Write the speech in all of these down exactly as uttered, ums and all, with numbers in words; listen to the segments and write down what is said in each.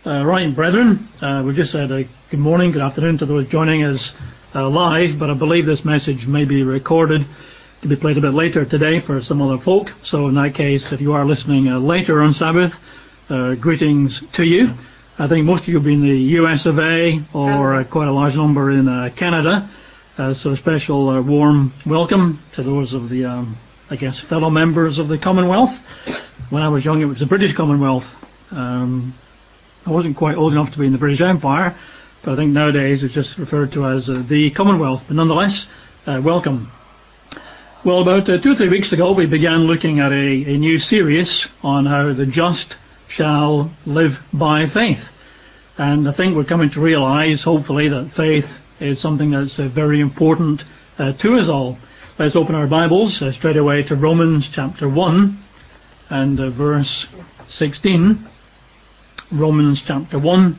Uh, right, brethren, uh, we just said a good morning, good afternoon to those joining us uh, live, but I believe this message may be recorded to be played a bit later today for some other folk. So in that case, if you are listening uh, later on Sabbath, uh, greetings to you. I think most of you will be in the U S of A or uh, quite a large number in uh, Canada. Uh, so a special uh, warm welcome to those of the, um, I guess, fellow members of the Commonwealth. When I was young, it was the British Commonwealth. Um, I wasn't quite old enough to be in the British Empire, but I think nowadays it's just referred to as uh, the Commonwealth. But nonetheless, uh, welcome. Well, about uh, two or three weeks ago, we began looking at a, a new series on how the just shall live by faith. And I think we're coming to realize, hopefully, that faith is something that's uh, very important uh, to us all. Let's open our Bibles uh, straight away to Romans chapter one and uh, verse sixteen. Romans chapter one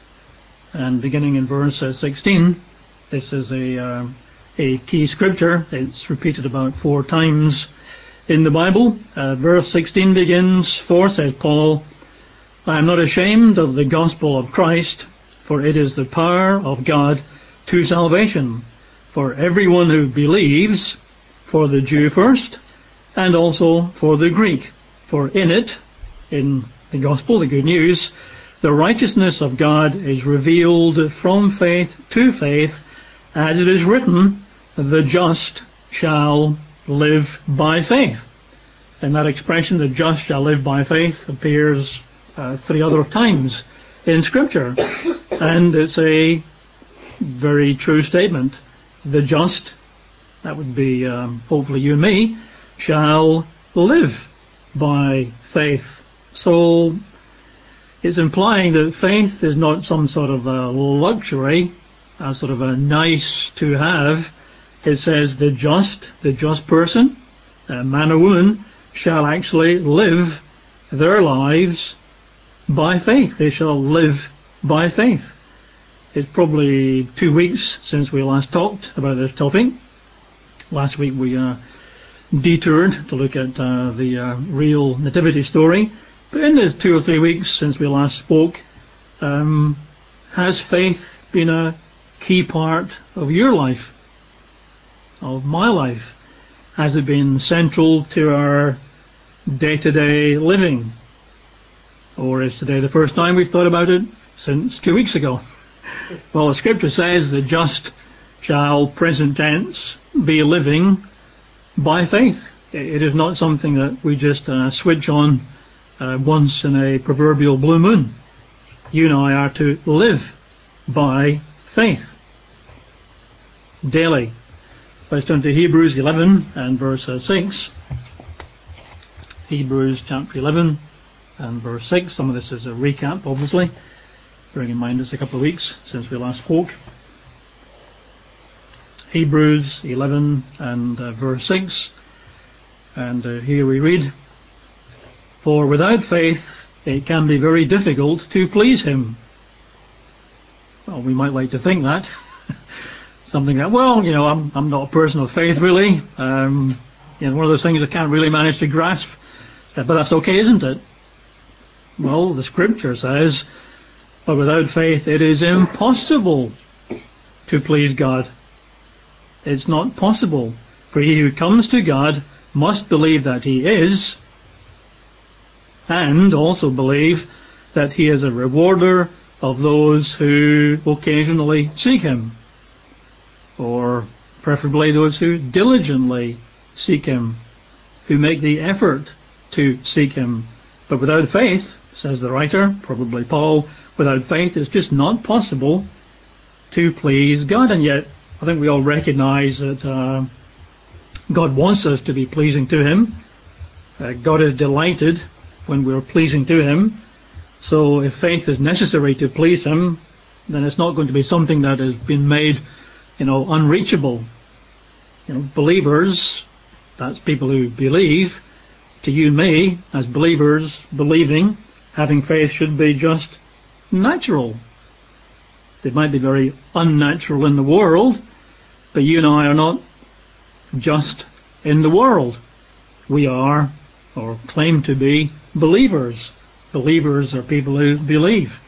and beginning in verse uh, sixteen. This is a uh, a key scripture. It's repeated about four times in the Bible. Uh, verse sixteen begins, "For, says Paul, I am not ashamed of the gospel of Christ, for it is the power of God to salvation for everyone who believes, for the Jew first, and also for the Greek. For in it," in the gospel, the good news, "the righteousness of God is revealed from faith to faith, as it is written, the just shall live by faith." And that expression, "the just shall live by faith," appears uh, three other times in Scripture. And it's a very true statement. The just, that would be um, hopefully you and me, shall live by faith. So it's implying that faith is not some sort of a luxury, a sort of a nice to have. It says the just, the just person, a man or woman, shall actually live their lives by faith. They shall live by faith. It's probably two weeks since we last talked about this topic. Last week we uh, detoured to look at uh, the uh, real nativity story. But in the two or three weeks since we last spoke, um, has faith been a key part of your life, of my life? Has it been central to our day-to-day living? Or is today the first time we've thought about it since two weeks ago? Well, the scripture says the just shall, present tense, be living by faith. It is not something that we just uh, switch on Uh, once in a proverbial blue moon. You and I are to live by faith daily. Let's turn to Hebrews eleven and verse uh, six. Hebrews chapter eleven and verse six. Some of this is a recap, obviously, bearing in mind it's a couple of weeks since we last spoke. Hebrews eleven and uh, verse six. And uh, here we read, "For without faith it can be very difficult to please him." Well, we might like to think that. Something that, well, you know, I'm I'm not a person of faith, really. Um, you know, one of those things I can't really manage to grasp. Uh, but that's okay, isn't it? Well, the scripture says, "But without faith it is impossible to please God." It's not possible. For he who comes to God must believe that he is, and also believe that he is a rewarder of those who occasionally seek him, or preferably those who diligently seek him, who make the effort to seek him. But without faith, says the writer, probably Paul, without faith it's just not possible to please God. And yet I think we all recognize that uh, God wants us to be pleasing to him. Uh, God is delighted when we're pleasing to him. So if faith is necessary to please him, then it's not going to be something that has been made, you know, unreachable. You know, believers, that's people who believe. To you and me, as believers, believing, having faith should be just natural. It might be very unnatural in the world, but you and I are not just in the world. We are, or claim to be, believers. Believers are people who believe.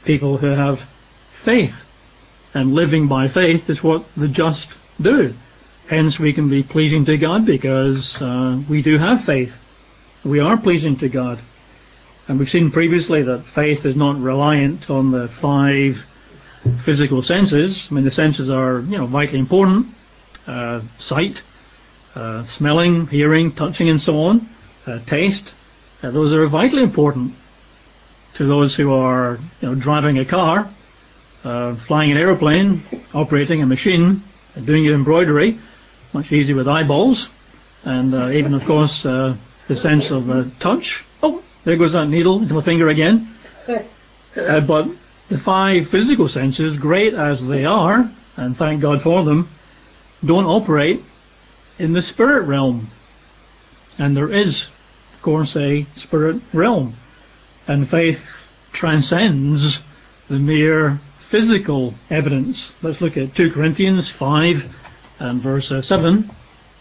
people who have faith. And living by faith is what the just do. Hence we can be pleasing to God because uh, we do have faith. We are pleasing to God. And we've seen previously that faith is not reliant on the five physical senses. I mean, the senses are, you know, vitally important. Uh, sight, uh, smelling, hearing, touching and so on. Uh, taste. Uh, those are vitally important to those who are, you know, driving a car, uh, flying an aeroplane, operating a machine, uh, doing your embroidery. Much easier with eyeballs. And uh, even, of course, uh, the sense of uh, touch. Oh, there goes that needle into my finger again. Uh, but the five physical senses, great as they are, and thank God for them, don't operate in the spirit realm. And there is, of course, a spirit realm. And faith transcends the mere physical evidence. Let's look at two Corinthians five and verse uh, seven.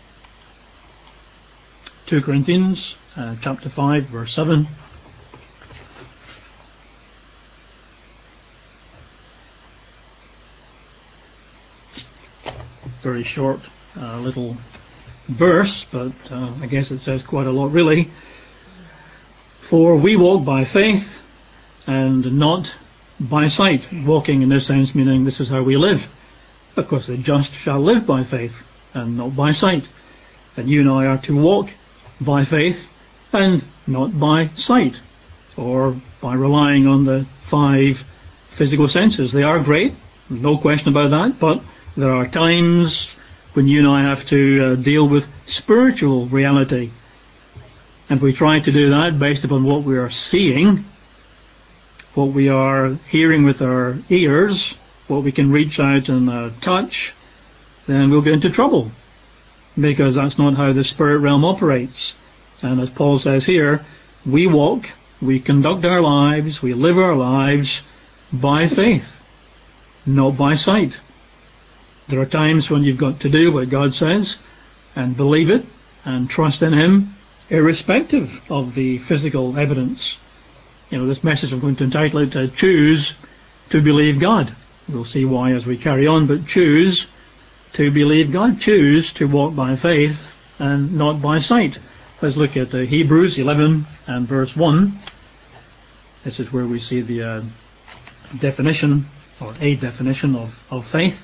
two Corinthians uh, chapter five, verse seven. Very short uh, little verse, but uh, I guess it says quite a lot really. For we walk by faith and not by sight. Walking in this sense meaning this is how we live. Of course the just shall live by faith and not by sight. And you and I are to walk by faith and not by sight, or by relying on the five physical senses. They are great, no question about that, but there are times when you and I have to uh, deal with spiritual reality. And we try to do that based upon what we are seeing, what we are hearing with our ears, what we can reach out and uh, touch, then we'll get into trouble. Because that's not how the spirit realm operates. And as Paul says here, we walk, we conduct our lives, we live our lives by faith, not by sight. There are times when you've got to do what God says and believe it and trust in Him, irrespective of the physical evidence. You know, this message I'm going to entitle it, uh, Choose to Believe God. We'll see why as we carry on, but choose to believe God. Choose to walk by faith and not by sight. Let's look at uh, Hebrews eleven and verse one. This is where we see the uh, definition, or a definition of, of faith.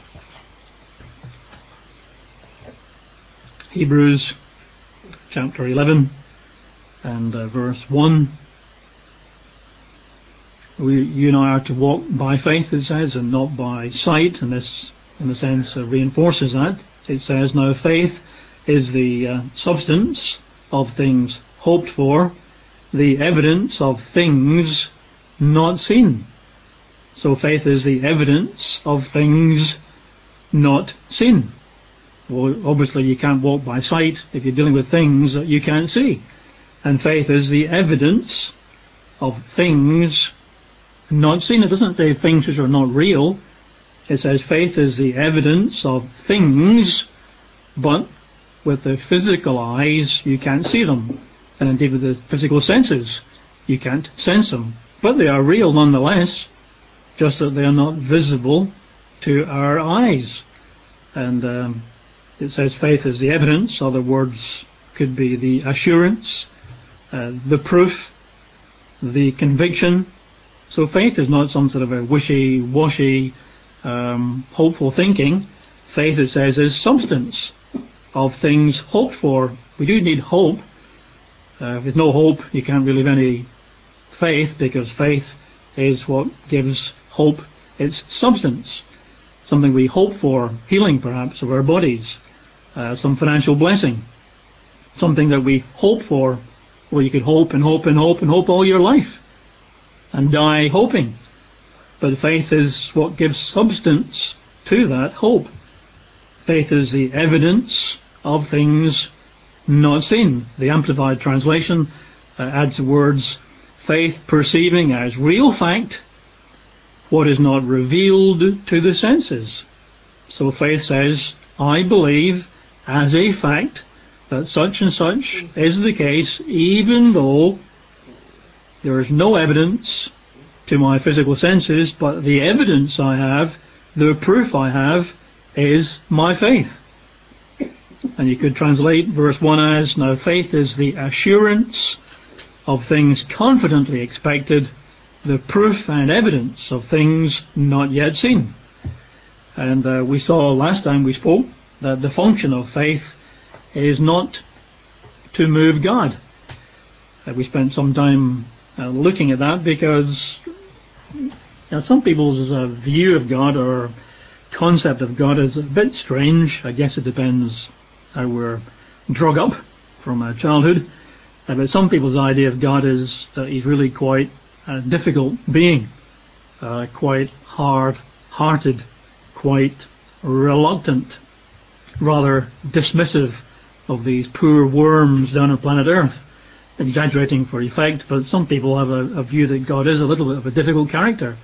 Hebrews chapter eleven and uh, verse one. We, you and I are to walk by faith, it says, and not by sight, and this, in a sense, uh, reinforces that. It says, now faith is the uh, substance of things hoped for, the evidence of things not seen. So faith is the evidence of things not seen. Well, obviously you can't walk by sight if you're dealing with things that you can't see. And faith is the evidence of things not seen. It doesn't say things which are not real. It says faith is the evidence of things, but with the physical eyes you can't see them. And indeed with the physical senses you can't sense them. But they are real nonetheless, just that they are not visible to our eyes. And um, it says faith is the evidence. Other words could be the assurance, uh, the proof, the conviction. So faith is not some sort of a wishy-washy, um, hopeful thinking. Faith, it says, is substance of things hoped for. We do need hope. Uh, with no hope, you can't really have any faith, because faith is what gives hope its substance. Something we hope for, healing perhaps of our bodies, uh, some financial blessing, something that we hope for. Well, you could hope and hope and hope and hope all your life and die hoping. But faith is what gives substance to that hope. Faith is the evidence of things not seen. The Amplified Translation uh, adds the words, faith perceiving as real fact what is not revealed to the senses. So faith says, I believe as a fact that such and such is the case, even though there is no evidence to my physical senses, but the evidence I have, the proof I have, is my faith. And you could translate verse one as, now faith is the assurance of things confidently expected, the proof and evidence of things not yet seen. And uh, we saw last time we spoke that the function of faith is not to move God. Uh, we spent some time uh, looking at that because you know, some people's uh, view of God or concept of God is a bit strange. I guess it depends how we're drug up from uh, childhood. Uh, but some people's idea of God is that he's really quite a difficult being, uh, quite hard-hearted, quite reluctant, rather dismissive of these poor worms down on planet Earth. Exaggerating for effect, but some people have a, a view that God is a little bit of a difficult character,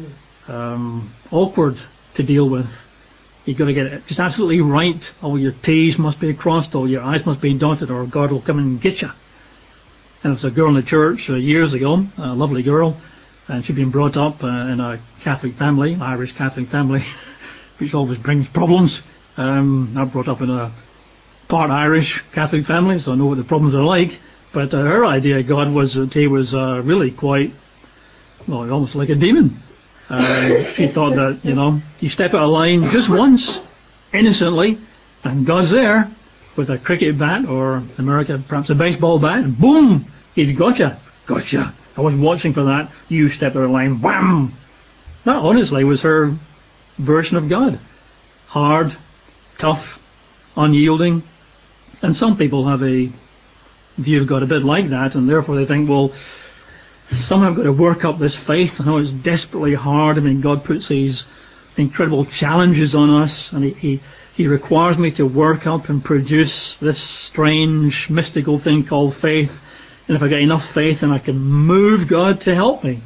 um, awkward to deal with. You've got to get it just absolutely right. All your T's must be crossed, all your I's must be dotted, or God will come and get you. And there was a girl in the church uh, years ago, a lovely girl, and she'd been brought up uh, in a Catholic family, Irish Catholic family, which always brings problems. Um, I'm brought up in a part Irish Catholic family, so I know what the problems are like. But uh, her idea of God was that he was uh, really quite, well, almost like a demon. Uh, she thought that, you know, you step out of line just once, innocently, and God's there with a cricket bat, or in America, perhaps a baseball bat, and boom, he's gotcha. Gotcha. I was watching for that. You step out of line, wham! That, honestly, was her version of God. Hard, tough, unyielding. And some people have a view of God a bit like that, and therefore they think, well, somehow I've got to work up this faith. I know it's desperately hard. I mean, God puts these incredible challenges on us, and he, he, he requires me to work up and produce this strange, mystical thing called faith. And if I get enough faith, then I can move God to help me.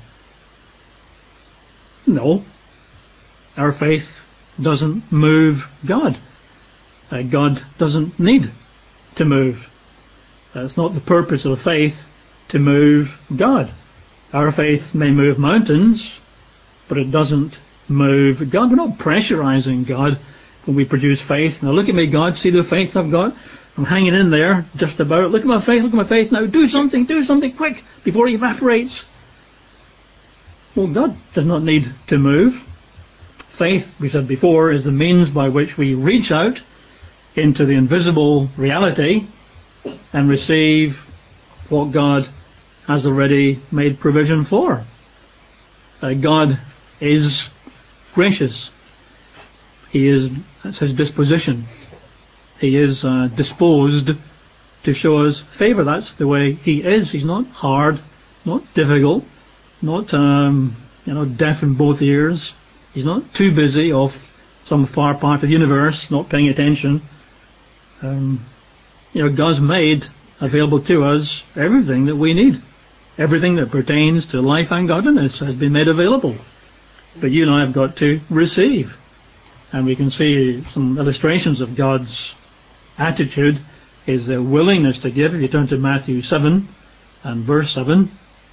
No. Our faith doesn't move God. Uh, God doesn't need to move. Uh, it's not the purpose of faith to move God. Our faith may move mountains, but it doesn't move God. We're not pressurizing God when we produce faith. Now look at me, God, see the faith I've got? I'm hanging in there, just about. Look at my faith, look at my faith. Now do something, do something quick before it evaporates. Well, God does not need to move. Faith, we said before, is the means by which we reach out into the invisible reality and receive what God has already made provision for. Uh, God is gracious. He is, that's his disposition. He is uh, disposed to show us favour. That's the way he is. He's not hard, not difficult, not um, you know, deaf in both ears. He's not too busy off some far part of the universe, not paying attention. Um, you know, God's made available to us everything that we need. Everything that pertains to life and godliness has been made available. But you and I have got to receive. And we can see some illustrations of God's attitude, his uh, willingness to give. If you turn to Matthew seven and verse seven.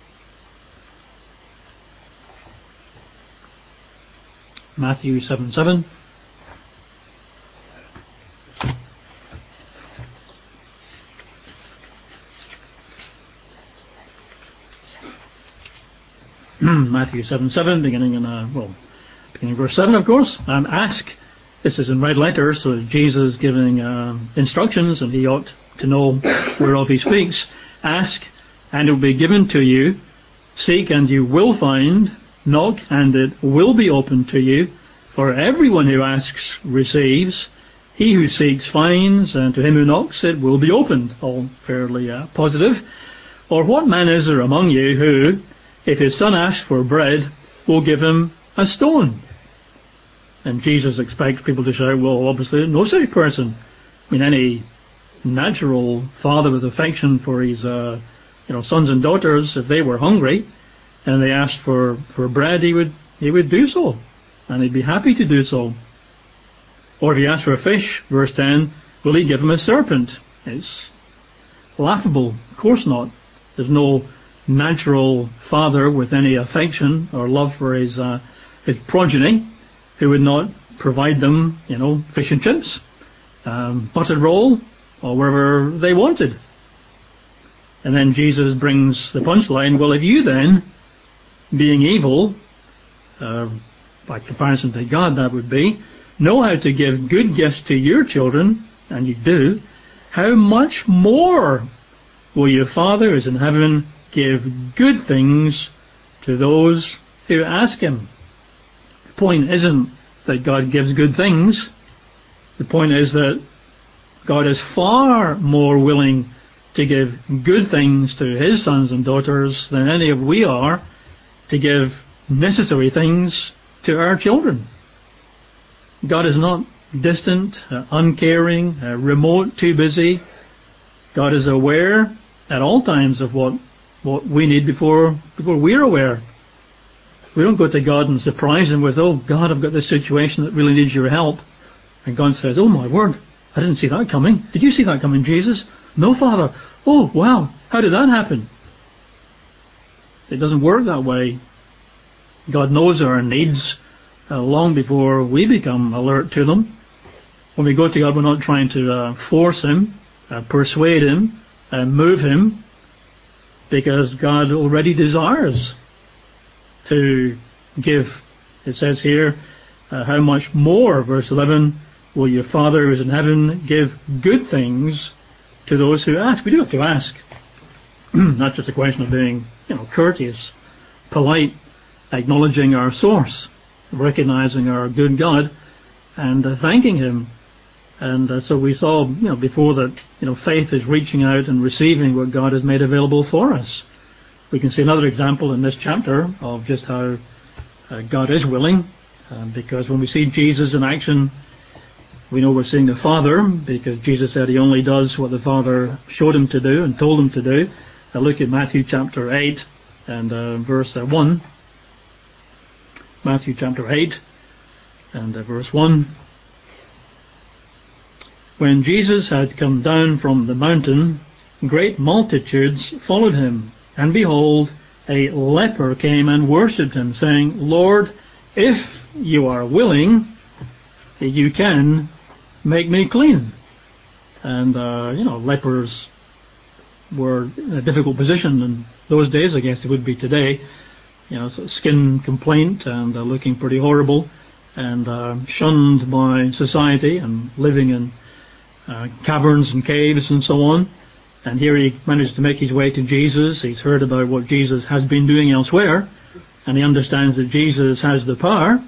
Matthew seven seven. Matthew seven seven, beginning in, uh, well, beginning verse seven, of course. Um, ask, this is in red letters, so Jesus giving uh, instructions, and he ought to know whereof he speaks. Ask, and it will be given to you. Seek, and you will find. Knock, and it will be opened to you. For everyone who asks receives. He who seeks finds, and to him who knocks it will be opened. All fairly uh, positive. Or what man is there among you who, if his son asks for bread, will give him a stone? And Jesus expects people to shout, well, obviously, no such person. I mean, any natural father with affection for his uh, you know, sons and daughters, if they were hungry and they asked for, for bread, he would he would do so. And he'd be happy to do so. Or if he asked for a fish, verse ten, will he give him a serpent? It's laughable. Of course not. There's no natural father with any affection or love for his uh, his progeny, who would not provide them, you know, fish and chips, um, buttered roll, or wherever they wanted. And then Jesus brings the punchline, well, if you then, being evil, uh, by comparison to God that would be, know how to give good gifts to your children, and you do, how much more will your Father who is in heaven give good things to those who ask him? The point isn't that God gives good things. The point is that God is far more willing to give good things to his sons and daughters than any of we are to give necessary things to our children. God is not distant, uh, uncaring, uh, remote, too busy. God is aware at all times of what what we need before before we're aware. We don't go to God and surprise him with, oh God, I've got this situation that really needs your help. And God says, oh my word, I didn't see that coming. Did you see that coming, Jesus? No, Father. Oh, wow, how did that happen? It doesn't work that way. God knows our needs uh, long before we become alert to them. When we go to God, we're not trying to uh, force him, uh, persuade him, uh, move him, because God already desires to give. It says here, uh, how much more, verse eleven, will your Father who is in heaven give good things to those who ask? We do have to ask. Not just a question of being, you know, courteous, polite, acknowledging our source, recognizing our good God, and uh, thanking him. And uh, so we saw, you know, before that, you know, faith is reaching out and receiving what God has made available for us. We can see another example in this chapter of just how uh, God is willing, uh, because when we see Jesus in action, we know we're seeing the Father, because Jesus said he only does what the Father showed him to do and told him to do. Now look at Matthew chapter eight and uh, verse uh, one. Matthew chapter eight and uh, verse one. When Jesus had come down from the mountain, great multitudes followed him, and behold, a leper came and worshipped him, saying, Lord, if you are willing, you can make me clean. And, uh, you know, lepers were in a difficult position in those days. I guess it would be today. You know, so skin complaint and uh, looking pretty horrible, and uh, shunned by society and living in uh, caverns and caves and so on. And here he managed to make his way to Jesus. He's heard about what Jesus has been doing elsewhere, and he understands that Jesus has the power.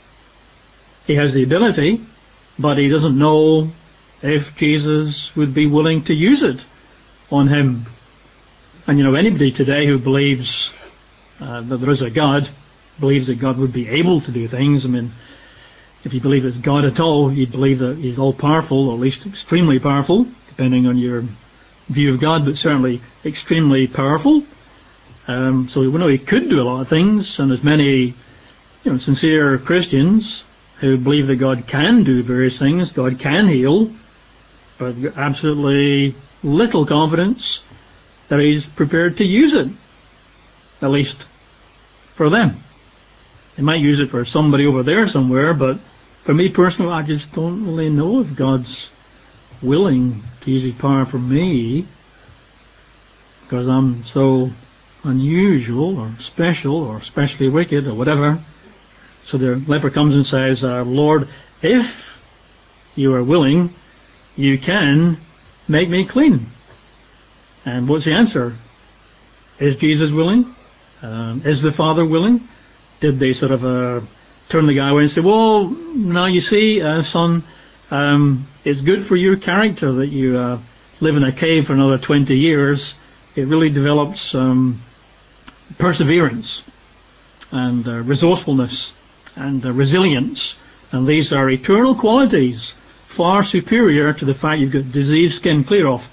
He has the ability, but he doesn't know if Jesus would be willing to use it on him. And you know, anybody today who believes uh, that there is a God, believes that God would be able to do things. I mean, if you believe it's God at all, you'd believe that he's all-powerful, or at least extremely powerful, depending on your view of God, but certainly extremely powerful. Um, so we know he could do a lot of things, and there's many, you know, sincere Christians who believe that God can do various things, God can heal, but absolutely little confidence that he's prepared to use it, at least for them. They might use it for somebody over there somewhere, but for me personally, I just don't really know if God's willing to use his power for me, because I'm so unusual or special or especially wicked or whatever. So the leper comes and says, uh, Lord, if you are willing, you can make me clean. And what's the answer? Is Jesus willing? Um, is the Father willing? Did they sort of uh, turn the guy away and say, well, now you see, uh, son, um, it's good for your character that you uh, live in a cave for another twenty years. It really develops um, perseverance and uh, resourcefulness and uh, resilience. And these are eternal qualities, far superior to the fact you've got diseased skin clear off.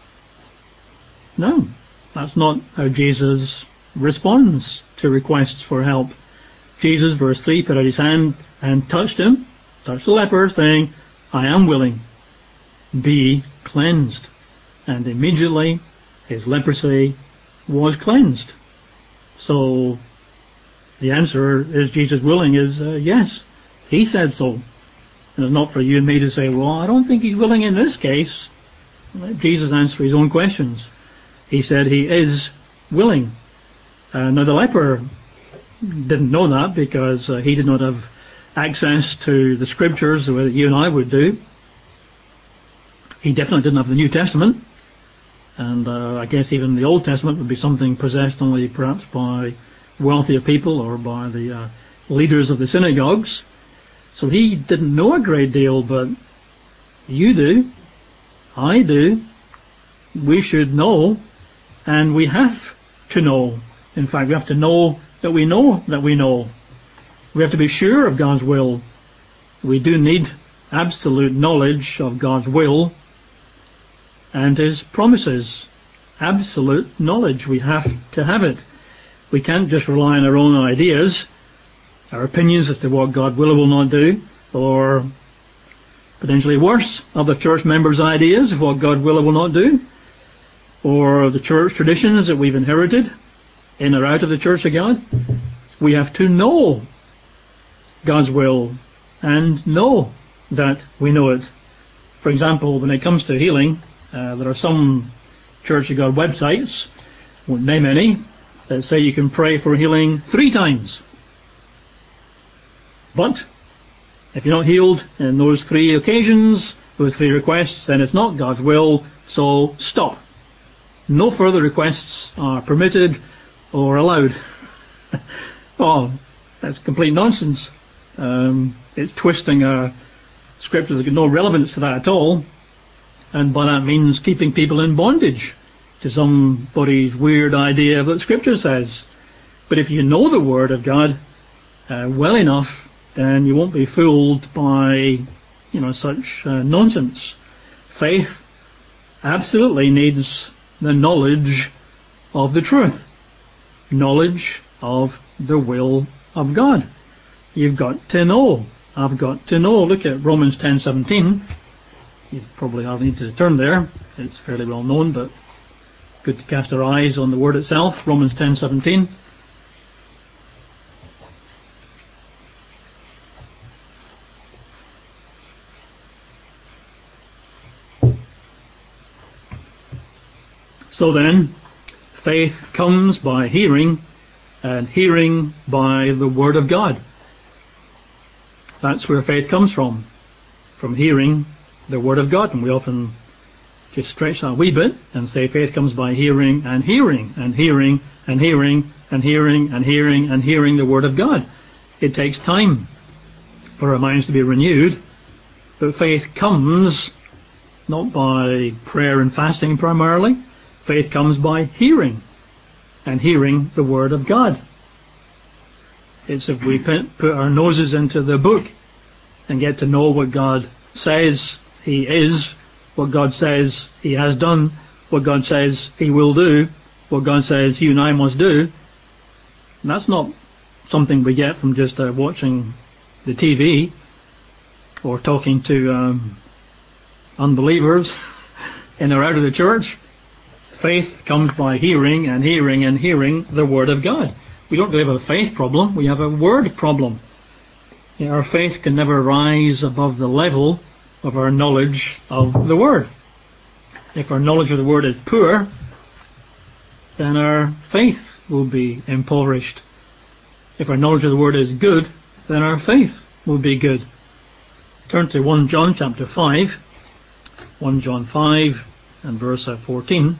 No, that's not how Jesus responds to requests for help. Jesus, verse three, put out his hand and touched him, touched the leper, saying, I am willing, be cleansed. And immediately his leprosy was cleansed. So the answer, is Jesus willing, is uh, yes. He said so. And it's not for you and me to say, well, I don't think he's willing in this case. Let Jesus answer his own questions. He said he is willing. Uh, now the leper didn't know that because uh, he did not have access to the scriptures the way that you and I would do. He definitely didn't have the New Testament. And uh, I guess even the Old Testament would be something possessed only perhaps by wealthier people or by the uh, leaders of the synagogues. So he didn't know a great deal, but you do, I do, we should know, and we have to know. In fact, we have to know that we know that we know. We have to be sure of God's will. We do need absolute knowledge of God's will and his promises. Absolute knowledge. We have to have it. We can't just rely on our own ideas, our opinions as to what God will or will not do, or potentially worse, other church members' ideas of what God will or will not do, or the church traditions that we've inherited in or out of the Church of God. We have to know God's will and know that we know it. For example, when it comes to healing, uh, there are some Church of God websites, won't name any, that say you can pray for healing three times. But if you're not healed in those three occasions, those three requests, then it's not God's will, so stop. No further requests are permitted or allowed. Oh, that's complete nonsense. Um, it's twisting a scripture that's got no relevance to that at all, and by that means keeping people in bondage to somebody's weird idea of what Scripture says. But if you know the Word of God uh, well enough, then you won't be fooled by, you know, such uh, nonsense. Faith absolutely needs the knowledge of the truth, knowledge of the will of God. You've got to know. I've got to know. Look at Romans ten seventeen. You probably hardly need to turn there. It's fairly well known, but good to cast our eyes on the word itself. Romans ten seventeen. So then, faith comes by hearing, and hearing by the Word of God. That's where faith comes from, from hearing the Word of God. And we often just stretch that a wee bit and say faith comes by hearing and hearing and hearing and hearing and hearing and hearing and hearing the Word of God. It takes time for our minds to be renewed, but faith comes not by prayer and fasting primarily. Faith comes by hearing, and hearing the Word of God. It's if we put our noses into the book and get to know what God says He is, what God says He has done, what God says He will do, what God says you and I must do. And that's not something we get from just uh, watching the T V or talking to um, unbelievers in or out of the church. Faith comes by hearing and hearing and hearing the Word of God. We don't really have a faith problem, we have a word problem. You know, our faith can never rise above the level of our knowledge of the Word. If our knowledge of the Word is poor, then our faith will be impoverished. If our knowledge of the Word is good, then our faith will be good. Turn to First John chapter five, First John five and verse fourteen.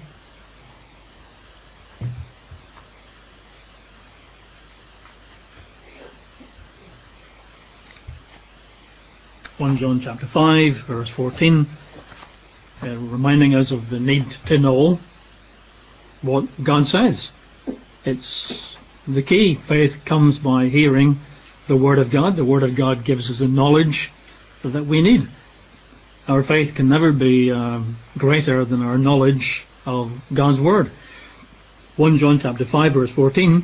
First John chapter five, verse fourteen, uh, reminding us of the need to know what God says. It's the key. Faith comes by hearing the Word of God. The Word of God gives us the knowledge that we need. Our faith can never be um, greater than our knowledge of God's Word. First John chapter five, verse fourteen.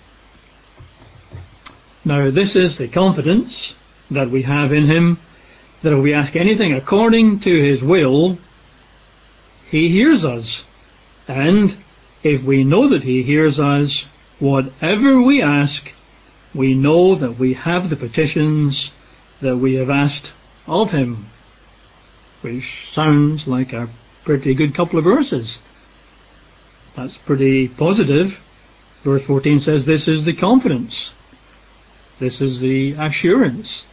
Now this is the confidence that we have in Him, that if we ask anything according to His will, He hears us. And if we know that He hears us, whatever we ask, we know that we have the petitions that we have asked of him. Which sounds like a pretty good couple of verses. That's pretty positive. Verse fourteen says, this is the confidence. This is the assurance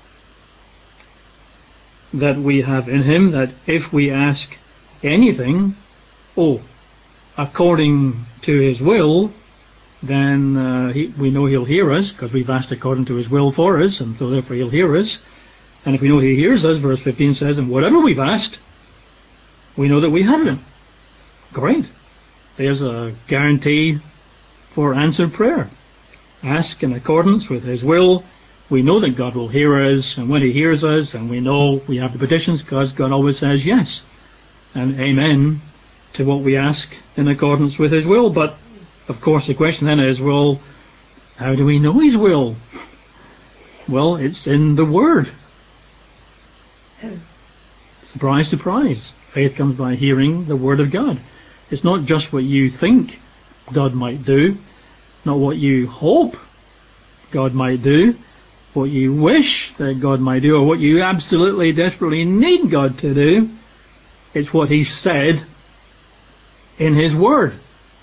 that we have in him, that if we ask anything, oh, according to his will, then uh, he, we know he'll hear us, because we've asked according to his will for us, and so therefore he'll hear us. And if we know he hears us, verse fifteen says, and whatever we've asked, we know that we have him. Great. There's a guarantee for answered prayer. Ask in accordance with his will. We know that God will hear us, and when he hears us, and we know we have the petitions, because God always says yes and amen to what we ask in accordance with his will. But, of course, the question then is, well, how do we know his will? Well, it's in the Word. Surprise, surprise. Faith comes by hearing the Word of God. It's not just what you think God might do, not what you hope God might do, what you wish that God might do, or what you absolutely, desperately need God to do. It's what he said in his Word.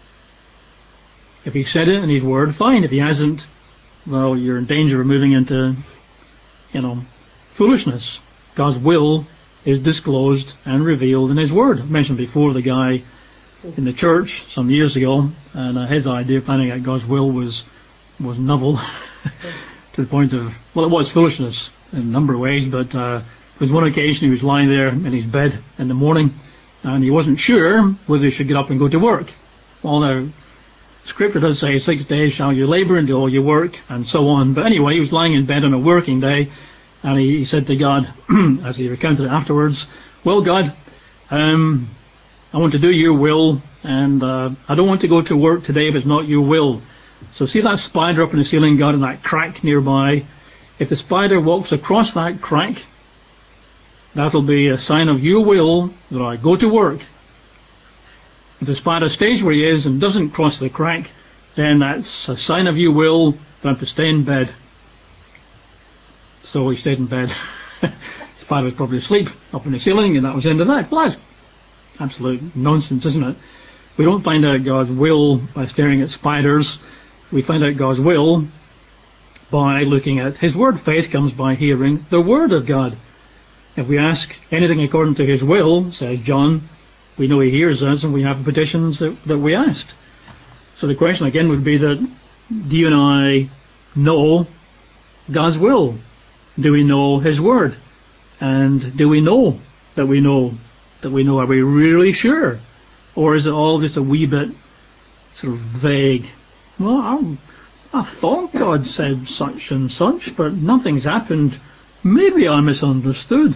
If he said it in his Word, fine. If he hasn't, well, you're in danger of moving into, you know, foolishness. God's will is disclosed and revealed in his Word. I mentioned before the guy in the church some years ago, and uh, his idea of finding out God's will was was novel to the point of, well, it was foolishness in a number of ways, but uh, there was one occasion he was lying there in his bed in the morning, and he wasn't sure whether he should get up and go to work. Well, now, Scripture does say six days shall you labour and do all your work, and so on. But anyway, he was lying in bed on a working day, and he, he said to God, as he recounted it afterwards, well, God, um, I want to do your will, and uh, I don't want to go to work today if it's not your will. So see that spider up in the ceiling, God, and that crack nearby? If the spider walks across that crack, that'll be a sign of your will that I go to work. If the spider stays where he is and doesn't cross the crack, then that's a sign of your will that I'm to stay in bed. So he stayed in bed. The spider was probably asleep up in the ceiling, and that was the end of that. Well, that's absolute nonsense, isn't it? We don't find out God's will by staring at spiders. We find out God's will by looking at his Word. Faith comes by hearing the Word of God. If we ask anything according to his will, says John, we know he hears us, and we have the petitions that, that we asked. So the question again would be that, do you and I know God's will? Do we know his Word? And do we know that we know that we know? Are we really sure? Or is it all just a wee bit sort of vague? Well, I, I thought God said such and such, but nothing's happened. Maybe I misunderstood.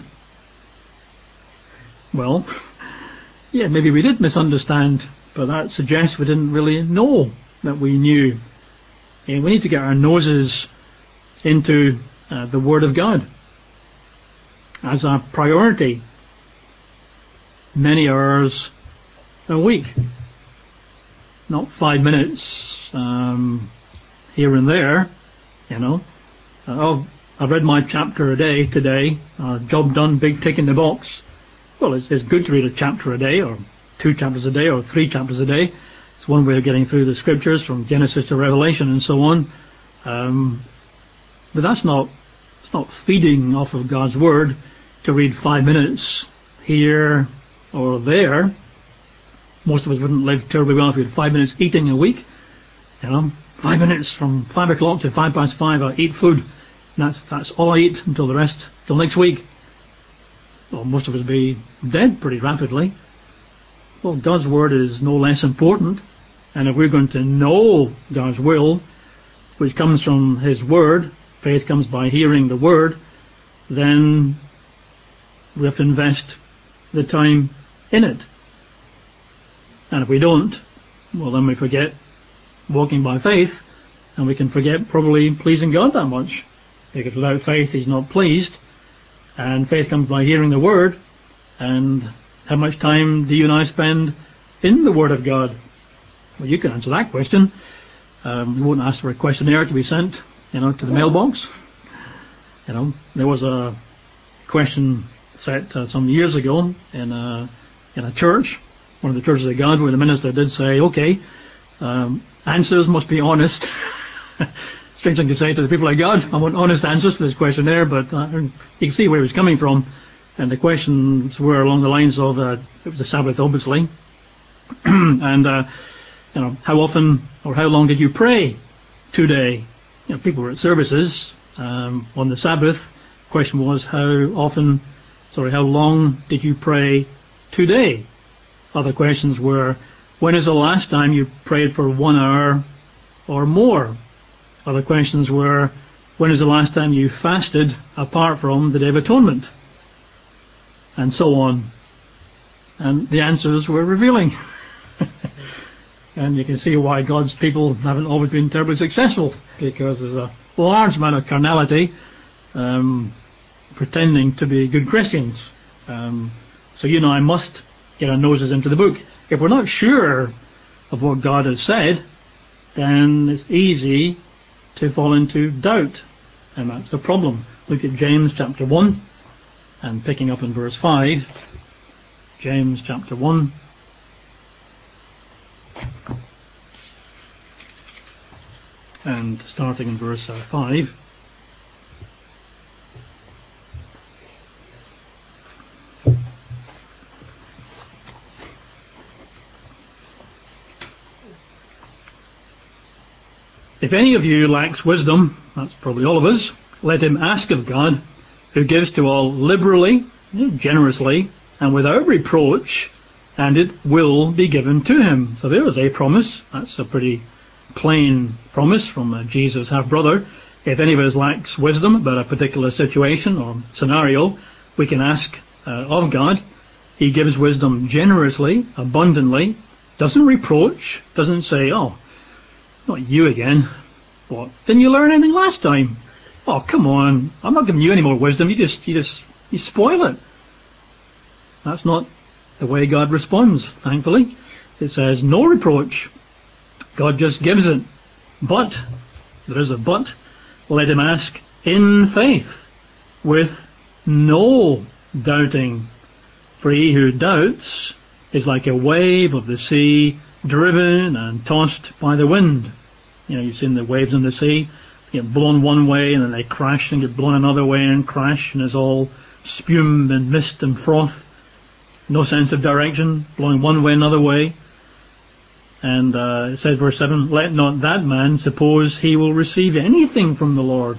Well, yeah, maybe we did misunderstand, but that suggests we didn't really know that we knew. And we need to get our noses into uh, the Word of God as a priority. Many hours a week, not five minutes um, here and there, you know. Uh, oh, I've read my chapter a day today, uh, job done, big tick in the box. Well, it's, it's good to read a chapter a day, or two chapters a day, or three chapters a day. It's one way of getting through the Scriptures from Genesis to Revelation and so on. Um, but that's not, it's not feeding off of God's Word to read five minutes here or there. Most of us wouldn't live terribly well if we had five minutes eating a week. You know, five minutes from five o'clock to five past five, I eat food. And that's that's all I eat until the rest, till next week. Well, most of us be dead pretty rapidly. Well, God's Word is no less important. And if we're going to know God's will, which comes from his Word, faith comes by hearing the Word, then we have to invest the time in it. And if we don't, well, then we forget walking by faith, and we can forget probably pleasing God that much. Because without faith, he's not pleased. And faith comes by hearing the Word. And how much time do you and I spend in the Word of God? Well, you can answer that question. Um, we won't ask for a questionnaire to be sent, you know, to the mailbox. You know, there was a question set uh, some years ago in a, in a church, one of the churches of God, where the minister did say, okay, um, answers must be honest. Strange thing to say to the people of God. I want honest answers to this questionnaire, but uh, you can see where he was coming from. And the questions were along the lines of, uh, it was the Sabbath, obviously. and, uh, you know, how often or how long did you pray today? You know, people were at services um, on the Sabbath. The question was, how often, sorry, how long did you pray today? Other questions were, when is the last time you prayed for one hour or more? Other questions were, when is the last time you fasted apart from the Day of Atonement? And so on. And the answers were revealing. And you can see why God's people haven't always been terribly successful, because there's a large amount of carnality um, pretending to be good Christians. Um, so you and I must get our noses into the book. If we're not sure of what God has said, then it's easy to fall into doubt, and that's the problem. Look at James chapter one, and picking up in verse five, James chapter one, and starting in verse uh, five. If any of you lacks wisdom, that's probably all of us, let him ask of God, who gives to all liberally, generously, and without reproach, and it will be given to him. So there is a promise. That's a pretty plain promise from uh, Jesus' half-brother. If any of us lacks wisdom about a particular situation or scenario, we can ask uh, of God. He gives wisdom generously, abundantly, doesn't reproach, doesn't say, oh, not you again. What? Didn't you learn anything last time? Oh, come on. I'm not giving you any more wisdom. You just, you just, you spoil it. That's not the way God responds, thankfully. It says no reproach. God just gives it. But, there is a but, let him ask in faith, with no doubting. For he who doubts is like a wave of the sea, driven and tossed by the wind. You know, you've seen the waves in the sea, they get blown one way and then they crash and get blown another way and crash, and it's all spume and mist and froth. No sense of direction, blowing one way, another way. And uh, it says, verse seven, let not that man suppose he will receive anything from the Lord.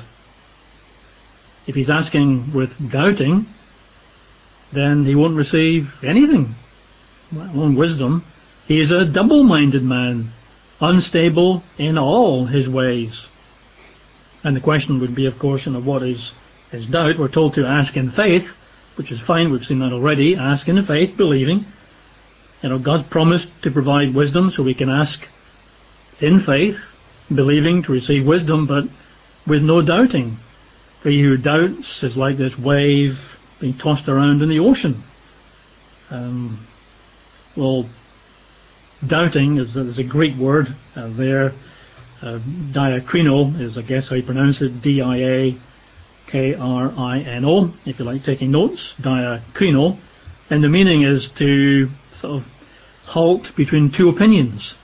If he's asking with doubting, then he won't receive anything, let alone wisdom. He is a double-minded man, unstable in all his ways. And the question would be, of course, you know, what is, is doubt? We're told to ask in faith, which is fine, we've seen that already. Ask in faith, believing. You know, God's promised to provide wisdom, so we can ask in faith, believing to receive wisdom, but with no doubting. For he who doubts is like this wave being tossed around in the ocean. Um, well, doubting is, is a Greek word uh, there. Uh, diakrino is, I guess, how you pronounce it, D I A K R I N O, if you like taking notes, diakrino. And the meaning is to sort of halt between two opinions.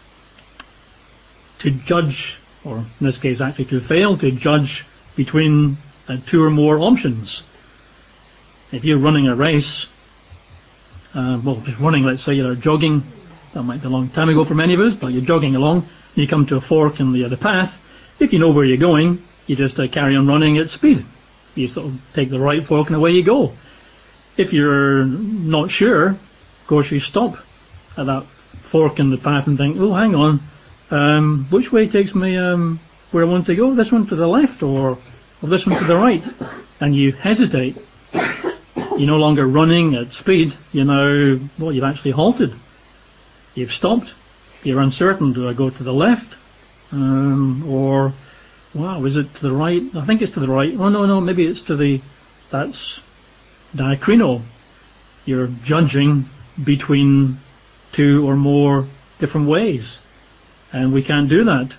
To judge, or in this case actually to fail to judge between uh, two or more options. If you're running a race, uh, well, just running, let's say you're jogging, that might be a long time ago for many of us, but you're jogging along, and you come to a fork in the, uh, the path. If you know where you're going, you just uh, carry on running at speed. You sort of take the right fork and away you go. If you're not sure, of course you stop at that fork in the path and think, oh, hang on, um, which way takes me um, where I want to go? This one to the left or, or this one to the right? And you hesitate. You're no longer running at speed. You know, well, you've actually halted. You've stopped. You're uncertain. Do I go to the left? Um, or, wow, is it to the right? I think it's to the right. Oh, no, no, maybe it's to the, that's diakrino. You're judging between two or more different ways. And we can't do that.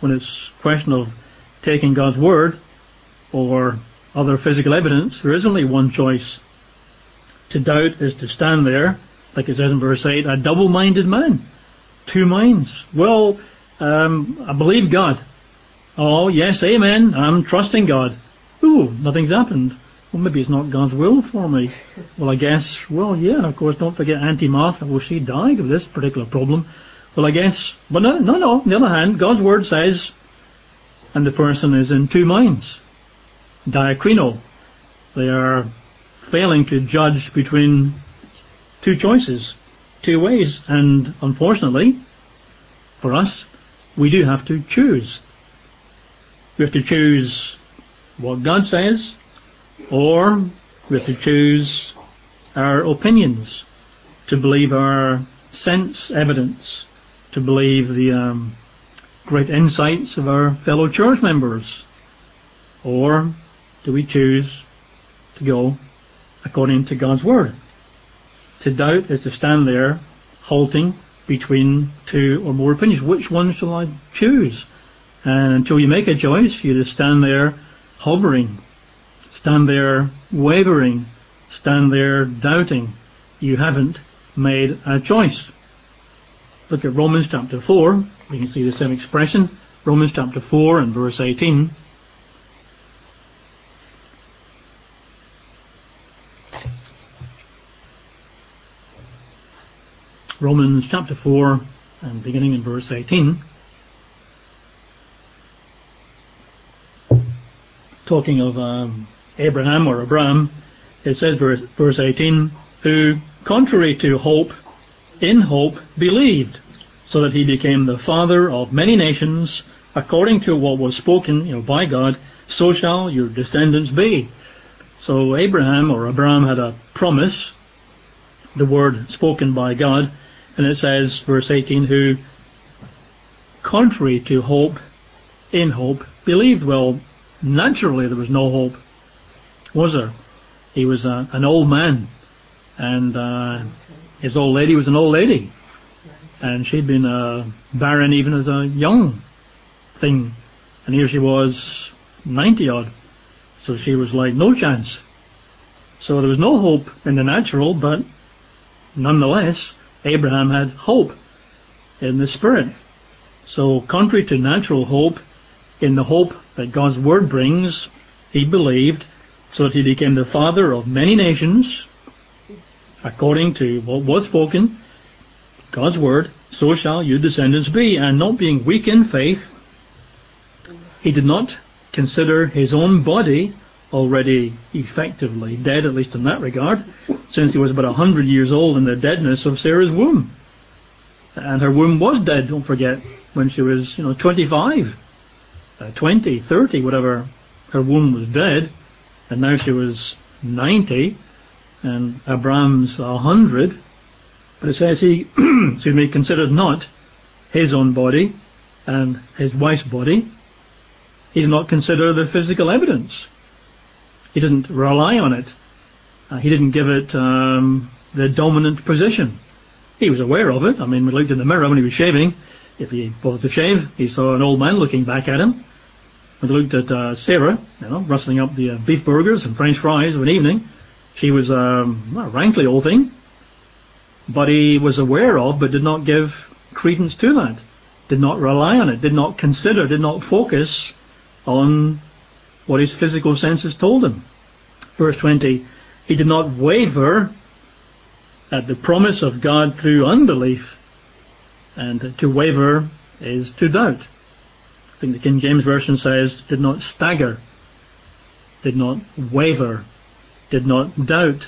when it's a question of taking God's word or other physical evidence, there is only one choice. To doubt is to stand there, like it says in verse eight, a double-minded man. Two minds. Well, um, I believe God. Oh, yes, amen. I'm trusting God. Ooh, nothing's happened. Well, maybe it's not God's will for me. Well, I guess, well, yeah, and of course, don't forget Auntie Martha. Well, she died of this particular problem. Well, I guess, but no, no, no. On the other hand, God's word says, and the person is in two minds. Diakrino. They are failing to judge between two choices, two ways, and unfortunately, for us, we do have to choose. We have to choose what God says, or we have to choose our opinions, to believe our sense evidence, to believe the um, great insights of our fellow church members, or do we choose to go according to God's word? To doubt is to stand there halting between two or more opinions. Which one shall I choose? And until you make a choice, you just stand there hovering, stand there wavering, stand there doubting. You haven't made a choice. Look at Romans chapter four. You can see the same expression. Romans chapter four and verse eighteen. Romans chapter four and beginning in verse eighteen. Talking of um, Abraham or Abraham, it says verse, verse eighteen, who contrary to hope, in hope believed, so that he became the father of many nations, according to what was spoken, you know, by God, so shall your descendants be. So Abraham or Abraham had a promise, the word spoken by God, and it says, verse eighteen, who contrary to hope, in hope believed. Well, naturally there was no hope, was there? He was a, an old man, and uh, his old lady was an old lady, and she'd been uh, barren even as a young thing, and here she was ninety odd, so she was like no chance. So there was no hope in the natural, but nonetheless Abraham had hope in the spirit. So contrary to natural hope, in the hope that God's word brings, he believed, so that he became the father of many nations, according to what was spoken, God's word, so shall your descendants be. And not being weak in faith, he did not consider his own body already effectively dead, at least in that regard, since he was about a hundred years old in the deadness of Sarah's womb. And her womb was dead, don't forget, when she was, you know, twenty-five, uh, twenty, thirty, whatever, her womb was dead, and now she was ninety, and Abraham's a hundred. But it says he, excuse me, considered not his own body and his wife's body. He did not consider the physical evidence. He didn't rely on it. Uh, he didn't give it um, the dominant position. He was aware of it. I mean, when he looked in the mirror when he was shaving, if he bothered to shave, he saw an old man looking back at him. When he looked at uh, Sarah, you know, rustling up the uh, beef burgers and French fries of an evening, she was um, a rankly old thing. But he was aware of, but did not give credence to that. Did not rely on it. Did not consider, did not focus on what his physical senses told him. Verse twenty, he did not waver at the promise of God through unbelief. And to waver is to doubt. I think the King James Version says, did not stagger, did not waver, did not doubt.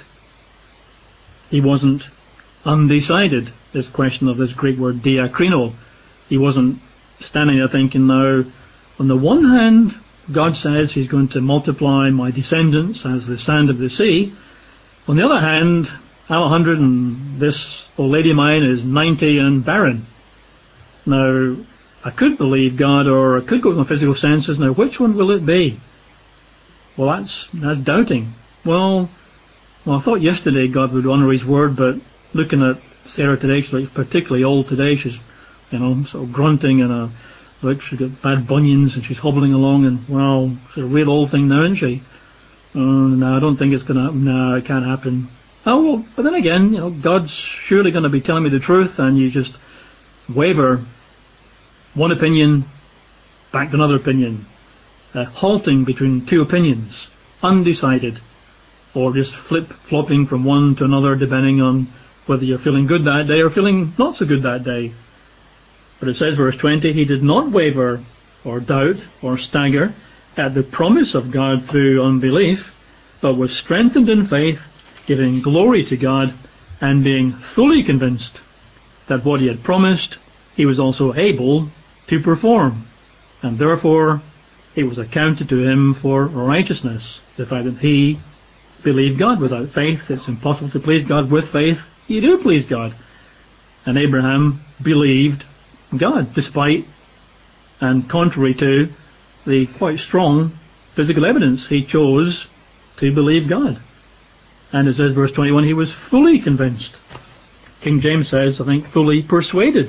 He wasn't undecided, this question of this Greek word diakrino. He wasn't standing there thinking, now, on the one hand, God says he's going to multiply my descendants as the sand of the sea. On the other hand, I'm a hundred and this old lady of mine is ninety and barren. Now, I could believe God or I could go with my physical senses. Now, which one will it be? Well, that's, that's doubting. Well, well, I thought yesterday God would honour his word, but looking at Sarah today, she looks particularly old today. She's, you know, sort of grunting and a look, she's got bad bunions and she's hobbling along, and, well, she's a real old thing now, isn't she? Oh, no, I don't think it's going to happen. No, it can't happen. Oh, well, but then again, you know, God's surely going to be telling me the truth, and you just waver one opinion back to another opinion, uh, halting between two opinions, undecided, or just flip-flopping from one to another depending on whether you're feeling good that day or feeling not so good that day. But it says, verse twenty, he did not waver or doubt or stagger at the promise of God through unbelief, but was strengthened in faith, giving glory to God, and being fully convinced that what he had promised, he was also able to perform. And therefore, it was accounted to him for righteousness. The fact that he believed God. Without faith, it's impossible to please God. With faith, you do please God. And Abraham believed God, despite and contrary to the quite strong physical evidence. He chose to believe God. And it says, verse twenty-one, he was fully convinced. King James says, I think, fully persuaded.